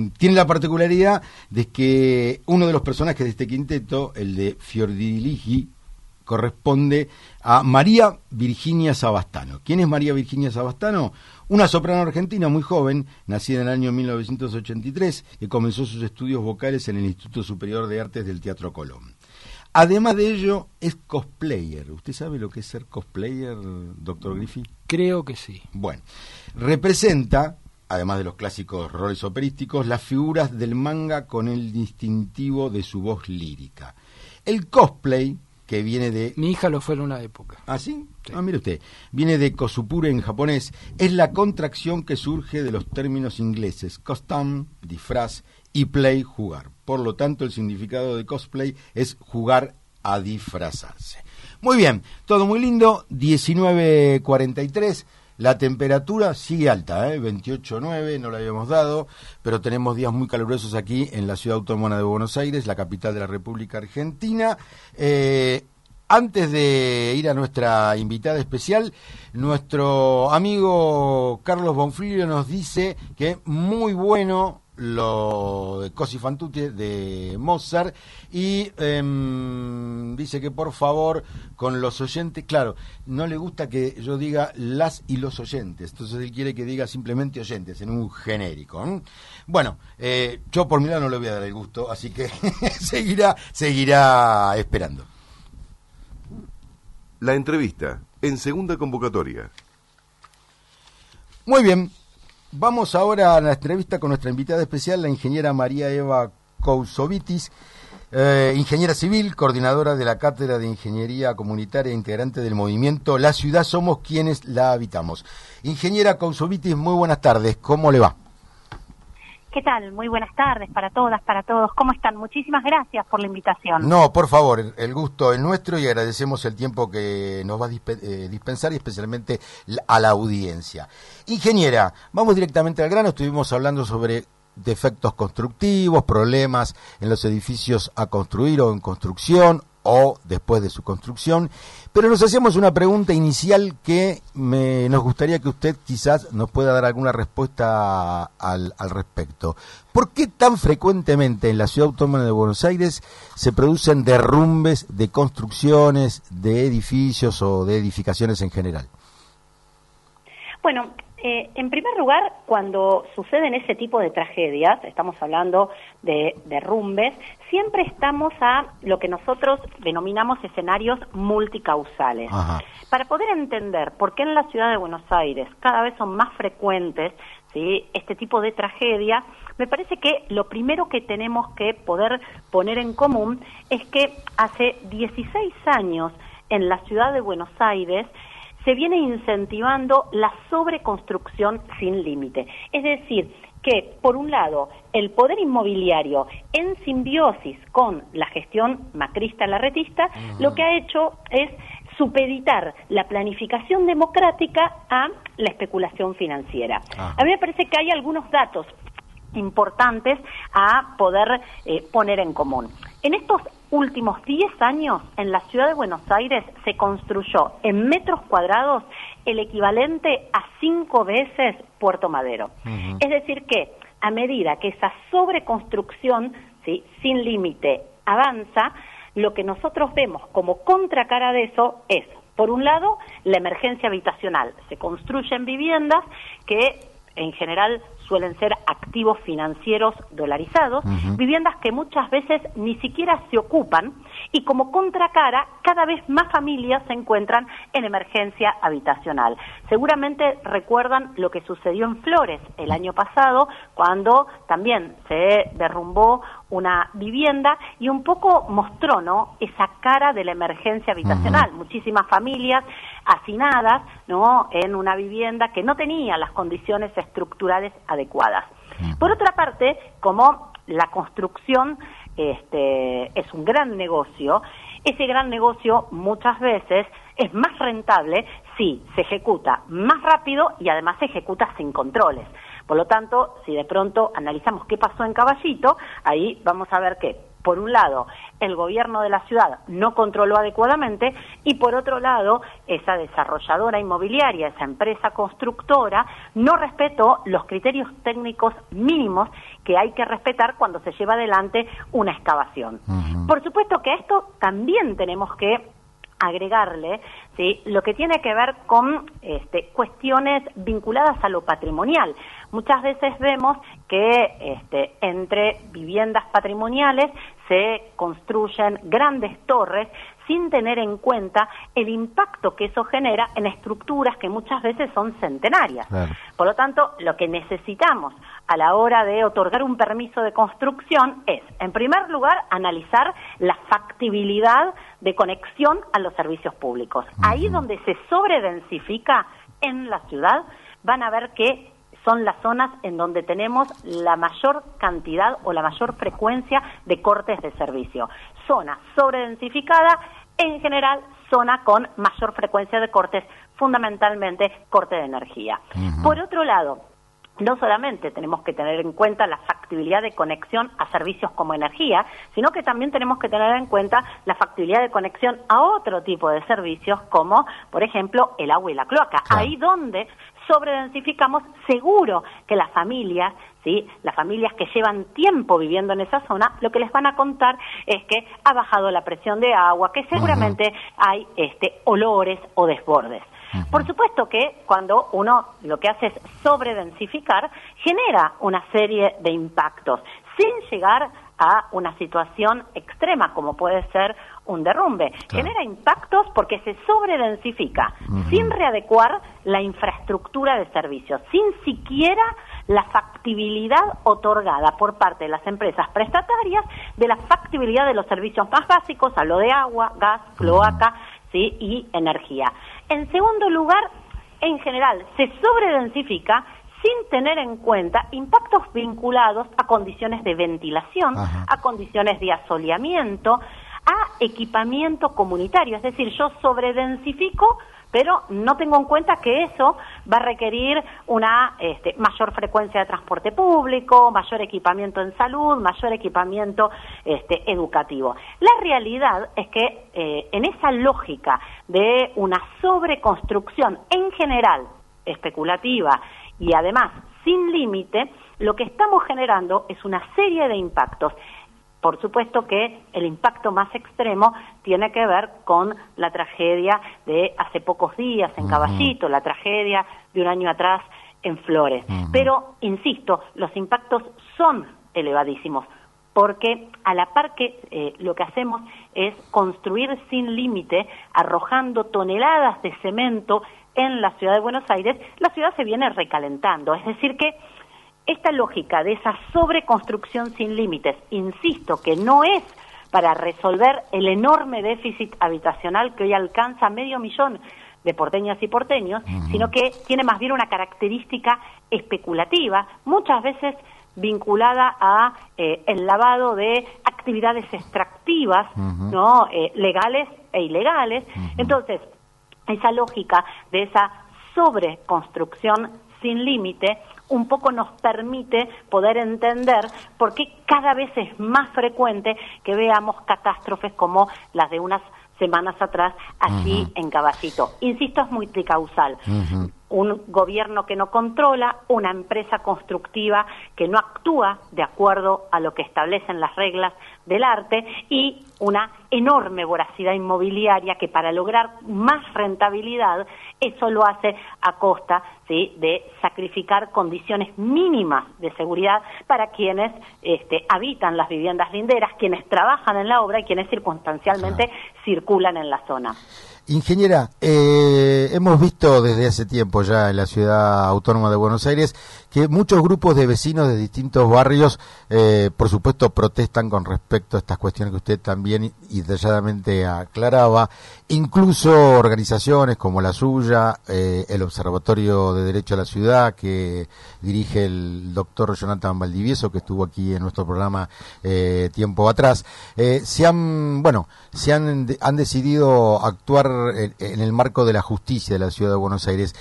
tiene la particularidad de que uno de los personajes de este quinteto, el de Fiordiligi, corresponde a María Virginia Sabastano. ¿Quién es María Virginia Sabastano? Una soprano argentina muy joven, nacida en el año mil novecientos ochenta y tres, que comenzó sus estudios vocales en el Instituto Superior de Artes del Teatro Colón. Además de ello, es cosplayer. ¿Usted sabe lo que es ser cosplayer, doctor Griffi? Creo que sí. Bueno, representa, además de los clásicos roles operísticos, las figuras del manga con el distintivo de su voz lírica. El cosplay, que viene de... Mi hija lo fue en una época. ¿Ah, sí? Sí. Ah, mire usted. Viene de kosupure en japonés. Es la contracción que surge de los términos ingleses costume, disfraz, y play, jugar. Por lo tanto, el significado de cosplay es jugar a disfrazarse. Muy bien, todo muy lindo. diecinueve cuarenta y tres. La temperatura sigue alta, ¿eh? veintiocho nueve, no la habíamos dado, pero tenemos días muy calurosos aquí en la ciudad autónoma de Buenos Aires, la capital de la República Argentina. Eh, antes de ir a nuestra invitada especial, nuestro amigo Carlos Bonfilio nos dice que muy bueno lo de Così fan tutte de Mozart, y eh, dice que por favor con los oyentes, claro, no le gusta que yo diga las y los oyentes, entonces él quiere que diga simplemente oyentes en un genérico, ¿eh? Bueno, eh, yo por mi lado no le voy a dar el gusto, así que seguirá seguirá esperando. La entrevista en segunda convocatoria. Muy bien. Vamos ahora a la entrevista con nuestra invitada especial, la ingeniera María Eva Cousovitis, eh, ingeniera civil, coordinadora de la Cátedra de Ingeniería Comunitaria e integrante del movimiento La Ciudad Somos Quienes la Habitamos. Ingeniera Cousovitis, muy buenas tardes, ¿cómo le va? ¿Qué tal? Muy buenas tardes para todas, para todos. ¿Cómo están? Muchísimas gracias por la invitación. No, por favor, el gusto es nuestro y agradecemos el tiempo que nos va a dispensar y especialmente a la audiencia. Ingeniera, vamos directamente al grano. Estuvimos hablando sobre defectos constructivos, problemas en los edificios a construir o en construcción o después de su construcción, pero nos hacíamos una pregunta inicial que me, nos gustaría que usted quizás nos pueda dar alguna respuesta al, al respecto. ¿Por qué tan frecuentemente en la Ciudad Autónoma de Buenos Aires se producen derrumbes de construcciones, de edificios o de edificaciones en general? Bueno, eh, en primer lugar, cuando suceden ese tipo de tragedias, estamos hablando de derrumbes, siempre estamos a lo que nosotros denominamos escenarios multicausales. Ajá. Para poder entender por qué en la ciudad de Buenos Aires cada vez son más frecuentes, ¿sí?, este tipo de tragedias, me parece que lo primero que tenemos que poder poner en común es que hace dieciséis años en la ciudad de Buenos Aires se viene incentivando la sobreconstrucción sin límite. Es decir, que, por un lado, el poder inmobiliario, en simbiosis con la gestión macrista-larretista, uh-huh, lo que ha hecho es supeditar la planificación democrática a la especulación financiera. Uh-huh. A mí me parece que hay algunos datos importantes a poder eh, poner en común. En estos últimos diez años, en la ciudad de Buenos Aires se construyó en metros cuadrados el equivalente a cinco veces Puerto Madero. Uh-huh. Es decir que, a medida que esa sobreconstrucción, ¿sí?, sin límite avanza, lo que nosotros vemos como contracara de eso es, por un lado, la emergencia habitacional. Se construyen viviendas que, en general, suelen ser activos financieros dolarizados, uh-huh, viviendas que muchas veces ni siquiera se ocupan, y como contracara, cada vez más familias se encuentran en emergencia habitacional. Seguramente recuerdan lo que sucedió en Flores el año pasado, cuando también se derrumbó una vivienda y un poco mostró, ¿no?, esa cara de la emergencia habitacional. Uh-huh. Muchísimas familias hacinadas, ¿no?, en una vivienda que no tenía las condiciones estructurales adecuadas. Uh-huh. Por otra parte, como la construcción este, es un gran negocio, ese gran negocio muchas veces es más rentable si se ejecuta más rápido y además se ejecuta sin controles. Por lo tanto, si de pronto analizamos qué pasó en Caballito, ahí vamos a ver que por un lado, el gobierno de la ciudad no controló adecuadamente y por otro lado, esa desarrolladora inmobiliaria, esa empresa constructora, no respetó los criterios técnicos mínimos que hay que respetar cuando se lleva adelante una excavación. Uh-huh. Por supuesto que a esto también tenemos que agregarle, ¿sí?, lo que tiene que ver con este, cuestiones vinculadas a lo patrimonial. Muchas veces vemos que este, entre viviendas patrimoniales se construyen grandes torres sin tener en cuenta el impacto que eso genera en estructuras que muchas veces son centenarias. Claro. Por lo tanto, lo que necesitamos a la hora de otorgar un permiso de construcción es, en primer lugar, analizar la factibilidad de conexión a los servicios públicos. Uh-huh. Ahí donde se sobredensifica en la ciudad, van a ver que son las zonas en donde tenemos la mayor cantidad o la mayor frecuencia de cortes de servicio. Zona sobredensificada, en general, zona con mayor frecuencia de cortes, fundamentalmente corte de energía. Uh-huh. Por otro lado, no solamente tenemos que tener en cuenta la factibilidad de conexión a servicios como energía, sino que también tenemos que tener en cuenta la factibilidad de conexión a otro tipo de servicios como, por ejemplo, el agua y la cloaca. Claro. Ahí donde sobredensificamos, seguro que las familias, ¿sí?, las familias que llevan tiempo viviendo en esa zona, lo que les van a contar es que ha bajado la presión de agua, que seguramente uh-huh. hay este, olores o desbordes. Uh-huh. Por supuesto que cuando uno lo que hace es sobredensificar, genera una serie de impactos, sin llegar a una situación extrema como puede ser un derrumbe. Claro. Genera impactos porque se sobredensifica, uh-huh. sin readecuar la infraestructura de servicios, sin siquiera la factibilidad otorgada por parte de las empresas prestatarias de la factibilidad de los servicios más básicos, hablo de agua, gas, cloaca, uh-huh. ¿sí?, y energía. En segundo lugar, en general, se sobredensifica sin tener en cuenta impactos vinculados a condiciones de ventilación, Ajá. a condiciones de asoleamiento, a equipamiento comunitario. Es decir, yo sobredensifico, pero no tengo en cuenta que eso va a requerir una este, mayor frecuencia de transporte público, mayor equipamiento en salud, mayor equipamiento este, educativo. La realidad es que eh, en esa lógica de una sobreconstrucción en general especulativa y además sin límite, lo que estamos generando es una serie de impactos. Por supuesto que el impacto más extremo tiene que ver con la tragedia de hace pocos días en Caballito, uh-huh. la tragedia de un año atrás en Flores. Uh-huh. Pero, insisto, los impactos son elevadísimos, porque a la par que eh, lo que hacemos es construir sin límite, arrojando toneladas de cemento en la ciudad de Buenos Aires, la ciudad se viene recalentando. Es decir que esta lógica de esa sobreconstrucción sin límites, insisto, que no es para resolver el enorme déficit habitacional que hoy alcanza medio millón de porteñas y porteños, uh-huh. sino que tiene más bien una característica especulativa, muchas veces vinculada a eh, el lavado de actividades extractivas, uh-huh. ¿no?, eh, legales e ilegales. Uh-huh. Entonces, esa lógica de esa sobreconstrucción sin límite un poco nos permite poder entender por qué cada vez es más frecuente que veamos catástrofes como las de unas semanas atrás allí uh-huh. en Caballito. Insisto, es multicausal. Uh-huh. Un gobierno que no controla, una empresa constructiva que no actúa de acuerdo a lo que establecen las reglas del arte y una enorme voracidad inmobiliaria que para lograr más rentabilidad, eso lo hace a costa, ¿sí?, de sacrificar condiciones mínimas de seguridad para quienes este, habitan las viviendas linderas, quienes trabajan en la obra y quienes circunstancialmente ah. circulan en la zona. Ingeniera, eh, hemos visto desde hace tiempo ya en la Ciudad Autónoma de Buenos Aires que muchos grupos de vecinos de distintos barrios, eh, por supuesto, protestan con respecto a estas cuestiones que usted también y detalladamente aclaraba, incluso organizaciones como la suya, eh, el Observatorio de Derecho a la Ciudad, que dirige el doctor Jonathan Valdivieso, que estuvo aquí en nuestro programa eh, tiempo atrás, eh, se han, bueno, se han, han decidido actuar en, en el marco de la justicia de la Ciudad de Buenos Aires.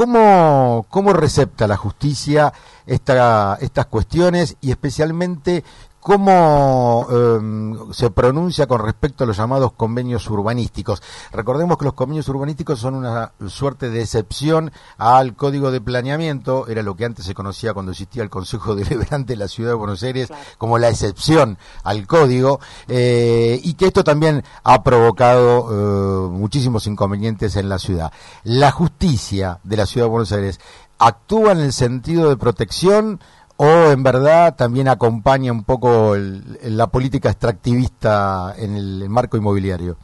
¿Cómo, cómo recepta la justicia esta, estas cuestiones y especialmente ¿cómo eh, se pronuncia con respecto a los llamados convenios urbanísticos? Recordemos que los convenios urbanísticos son una suerte de excepción al Código de Planeamiento, era lo que antes se conocía cuando existía el Consejo Deliberante de la Ciudad de Buenos Aires, claro, como la excepción al Código, eh, y que esto también ha provocado eh, muchísimos inconvenientes en la ciudad. La justicia de la Ciudad de Buenos Aires actúa en el sentido de protección, ¿o en verdad también acompaña un poco el, la política extractivista en el marco inmobiliario?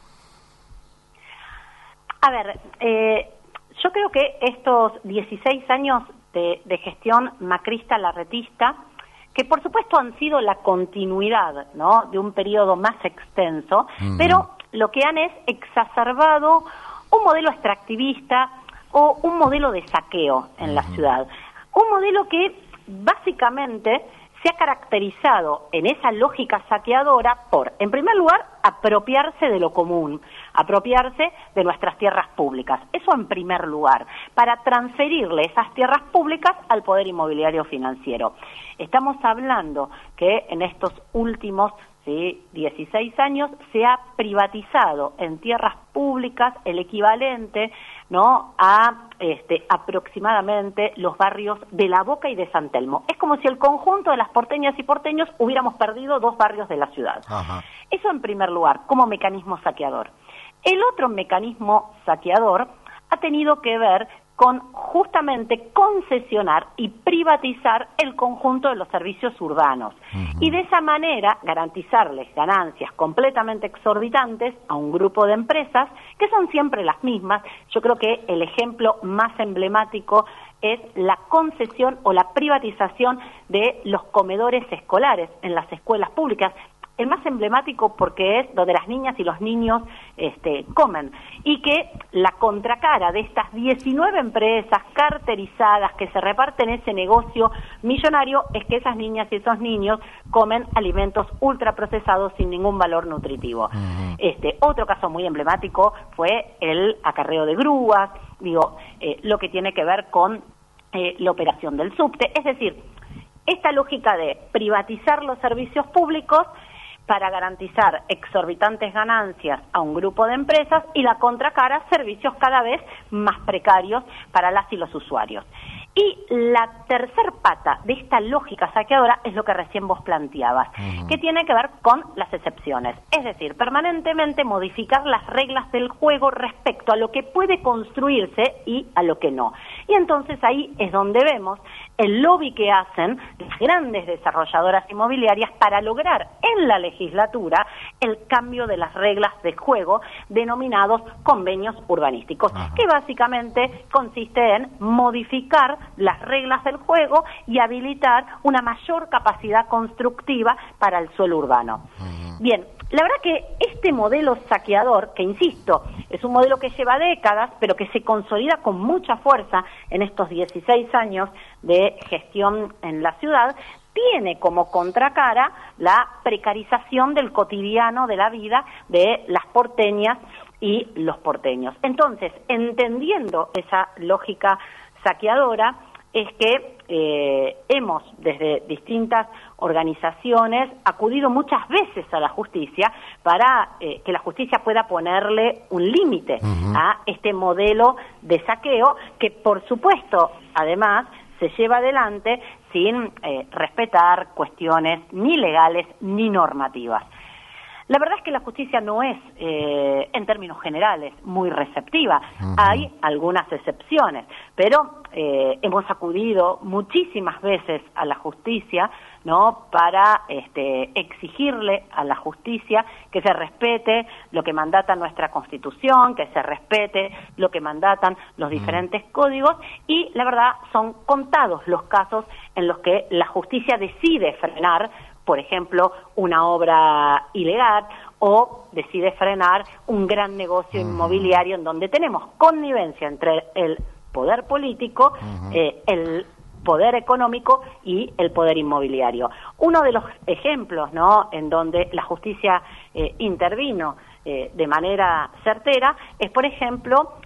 A ver, eh, yo creo que estos dieciséis años de, de gestión macrista-larretista, que por supuesto han sido la continuidad, ¿no?, de un periodo más extenso, uh-huh, pero lo que han es exacerbado un modelo extractivista o un modelo de saqueo en uh-huh. la ciudad. Un modelo que básicamente se ha caracterizado en esa lógica saqueadora por, en primer lugar, apropiarse de lo común, apropiarse de nuestras tierras públicas. Eso en primer lugar, para transferirle esas tierras públicas al poder inmobiliario financiero. Estamos hablando que en estos últimos ¿sí? dieciséis años se ha privatizado en tierras públicas el equivalente, ¿no?, a este, aproximadamente los barrios de La Boca y de San Telmo. Es como si el conjunto de las porteñas y porteños hubiéramos perdido dos barrios de la ciudad. Ajá. Eso en primer lugar, como mecanismo saqueador. El otro mecanismo saqueador ha tenido que ver con justamente concesionar y privatizar el conjunto de los servicios urbanos. Uh-huh. Y de esa manera garantizarles ganancias completamente exorbitantes a un grupo de empresas que son siempre las mismas. Yo creo que el ejemplo más emblemático es la concesión o la privatización de los comedores escolares en las escuelas públicas. El más emblemático porque es donde las niñas y los niños este, comen, y que la contracara de estas diecinueve empresas carterizadas que se reparten ese negocio millonario es que esas niñas y esos niños comen alimentos ultraprocesados sin ningún valor nutritivo. Uh-huh. Este, otro caso muy emblemático fue el acarreo de grúas, digo, eh, lo que tiene que ver con eh, la operación del subte, es decir, esta lógica de privatizar los servicios públicos para garantizar exorbitantes ganancias a un grupo de empresas y la contracara, servicios cada vez más precarios para las y los usuarios. Y la tercer pata de esta lógica saqueadora es lo que recién vos planteabas, uh-huh. que tiene que ver con las excepciones, es decir, permanentemente modificar las reglas del juego respecto a lo que puede construirse y a lo que no. Y entonces ahí es donde vemos el lobby que hacen las grandes desarrolladoras inmobiliarias para lograr en la legislatura el cambio de las reglas de juego denominados convenios urbanísticos, uh-huh. que básicamente consiste en modificar las reglas del juego y habilitar una mayor capacidad constructiva para el suelo urbano. Uh-huh. Bien, la verdad que este modelo saqueador, que insisto, es un modelo que lleva décadas, pero que se consolida con mucha fuerza en estos dieciséis años de gestión en la ciudad, tiene como contracara la precarización del cotidiano de la vida de las porteñas y los porteños. Entonces, entendiendo esa lógica saqueadora, es que eh, hemos desde distintas organizaciones acudido muchas veces a la justicia para eh, que la justicia pueda ponerle un límite uh-huh. a este modelo de saqueo que, por supuesto, además se lleva adelante sin eh, respetar cuestiones ni legales ni normativas. La verdad es que la justicia no es, eh, en términos generales, muy receptiva. Uh-huh. Hay algunas excepciones, pero eh, hemos acudido muchísimas veces a la justicia, ¿no?, para este, exigirle a la justicia que se respete lo que mandata nuestra Constitución, que se respete lo que mandatan los diferentes uh-huh. códigos, y la verdad son contados los casos en los que la justicia decide frenar, por ejemplo, una obra ilegal o decide frenar un gran negocio uh-huh. inmobiliario en donde tenemos connivencia entre el poder político, uh-huh. eh, el poder económico y el poder inmobiliario. Uno de los ejemplos, ¿no?, en donde la justicia eh, intervino eh, de manera certera es, por ejemplo,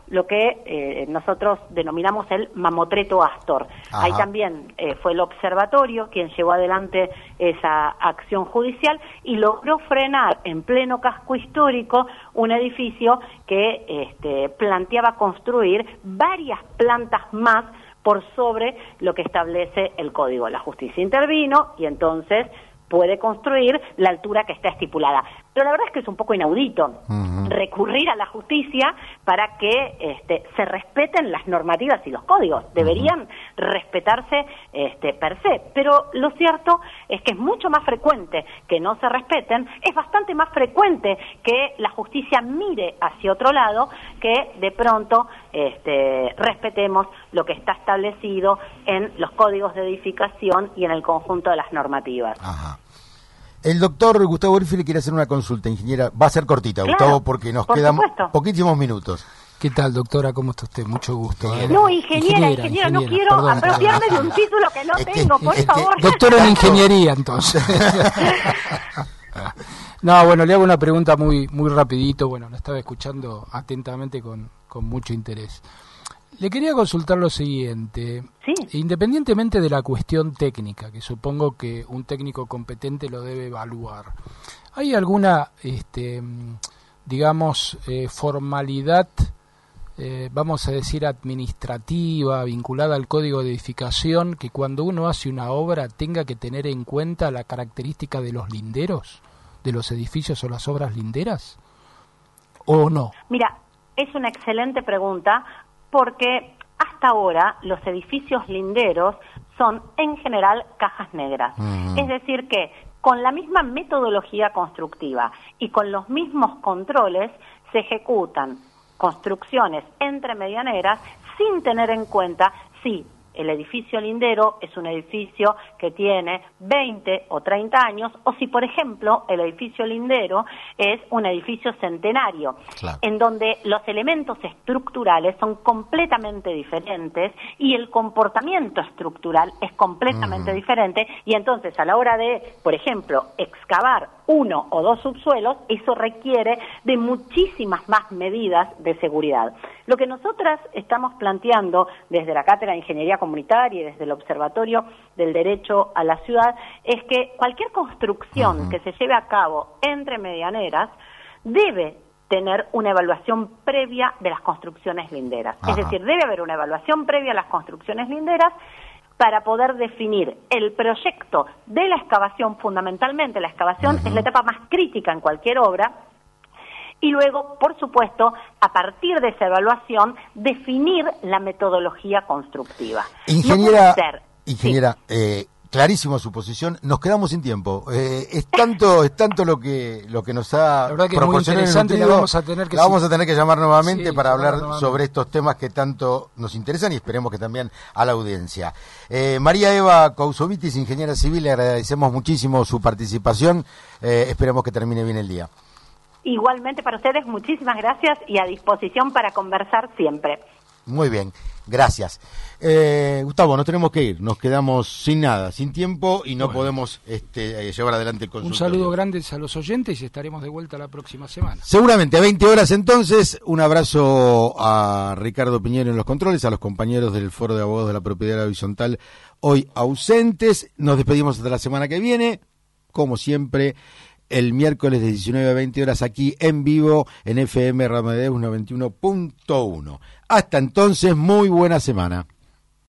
lo que eh, nosotros denominamos el mamotreto Astor. Ajá. Ahí también eh, fue el observatorio quien llevó adelante esa acción judicial y logró frenar en pleno casco histórico un edificio que este, planteaba construir varias plantas más por sobre lo que establece el código. La justicia intervino y entonces puede construir la altura que está estipulada. Pero la verdad es que es un poco inaudito uh-huh. recurrir a la justicia para que este, se respeten las normativas y los códigos. Deberían uh-huh. respetarse este, per se. Pero lo cierto es que es mucho más frecuente que no se respeten, es bastante más frecuente que la justicia mire hacia otro lado, que de pronto este, respetemos lo que está establecido en los códigos de edificación y en el conjunto de las normativas. Ajá. El doctor Gustavo Orfi le quiere hacer una consulta, ingeniera. Va a ser cortita, claro, Gustavo, porque nos por quedan supuesto. poquísimos minutos. ¿Qué tal, doctora? ¿Cómo está usted? Mucho gusto. ¿eh? No, ingeniera, ingeniera, ingeniera no quiero perdón, apropiarme perdón. de un título que no es tengo, que, por favor. Que, doctora en ingeniería, entonces. No, bueno, le hago una pregunta muy muy rapidito. Bueno, la estaba escuchando atentamente con, con mucho interés. Le quería consultar lo siguiente. Sí. Independientemente de la cuestión técnica, que supongo que un técnico competente lo debe evaluar, ¿hay alguna, este, digamos, eh, formalidad, eh, vamos a decir, administrativa, vinculada al código de edificación, que cuando uno hace una obra tenga que tener en cuenta la característica de los linderos, de los edificios o las obras linderas? ¿O no? Mira, es una excelente pregunta, porque hasta ahora los edificios linderos son en general cajas negras. Uh-huh. Es decir que con la misma metodología constructiva y con los mismos controles se ejecutan construcciones entre medianeras sin tener en cuenta si el edificio lindero es un edificio que tiene veinte o treinta años, o si, por ejemplo, el edificio lindero es un edificio centenario, claro, en donde los elementos estructurales son completamente diferentes y el comportamiento estructural es completamente uh-huh. diferente, y entonces a la hora de, por ejemplo, excavar uno o dos subsuelos, eso requiere de muchísimas más medidas de seguridad. Lo que nosotras estamos planteando desde la Cátedra de Ingeniería Comunitaria y desde el Observatorio del Derecho a la Ciudad es que cualquier construcción uh-huh. que se lleve a cabo entre medianeras debe tener una evaluación previa de las construcciones linderas. Uh-huh. Es decir, debe haber una evaluación previa a las construcciones linderas para poder definir el proyecto de la excavación. Fundamentalmente, la excavación uh-huh. es la etapa más crítica en cualquier obra. Y luego, por supuesto, a partir de esa evaluación, definir la metodología constructiva. Ingeniera, no puede ser, ingeniera sí. eh, clarísimo su posición. Nos quedamos sin tiempo. Eh, es tanto es tanto lo que lo que nos ha la que proporcionado es muy interesante, nutrido, la vamos a tener que, la vamos a tener que llamar nuevamente sí, para hablar nuevamente. sobre estos temas que tanto nos interesan y esperemos que también a la audiencia. Eh, María Eva Cousovitis, ingeniera civil, le agradecemos muchísimo su participación. Eh, esperemos que termine bien el día. Igualmente para ustedes, muchísimas gracias y a disposición para conversar siempre. Muy bien, gracias. Eh, Gustavo, nos tenemos que ir, nos quedamos sin nada, sin tiempo y no bueno. podemos este, llevar adelante el consultorio. Un saludo grande a los oyentes y estaremos de vuelta la próxima semana. Seguramente a veinte horas entonces. Un abrazo a Ricardo Piñero en los controles, a los compañeros del Foro de Abogados de la Propiedad Horizontal hoy ausentes. Nos despedimos hasta la semana que viene, como siempre, el miércoles de diecinueve a veinte horas aquí en vivo en F M Radio Amadeus noventa y uno punto uno. Hasta entonces, muy buena semana.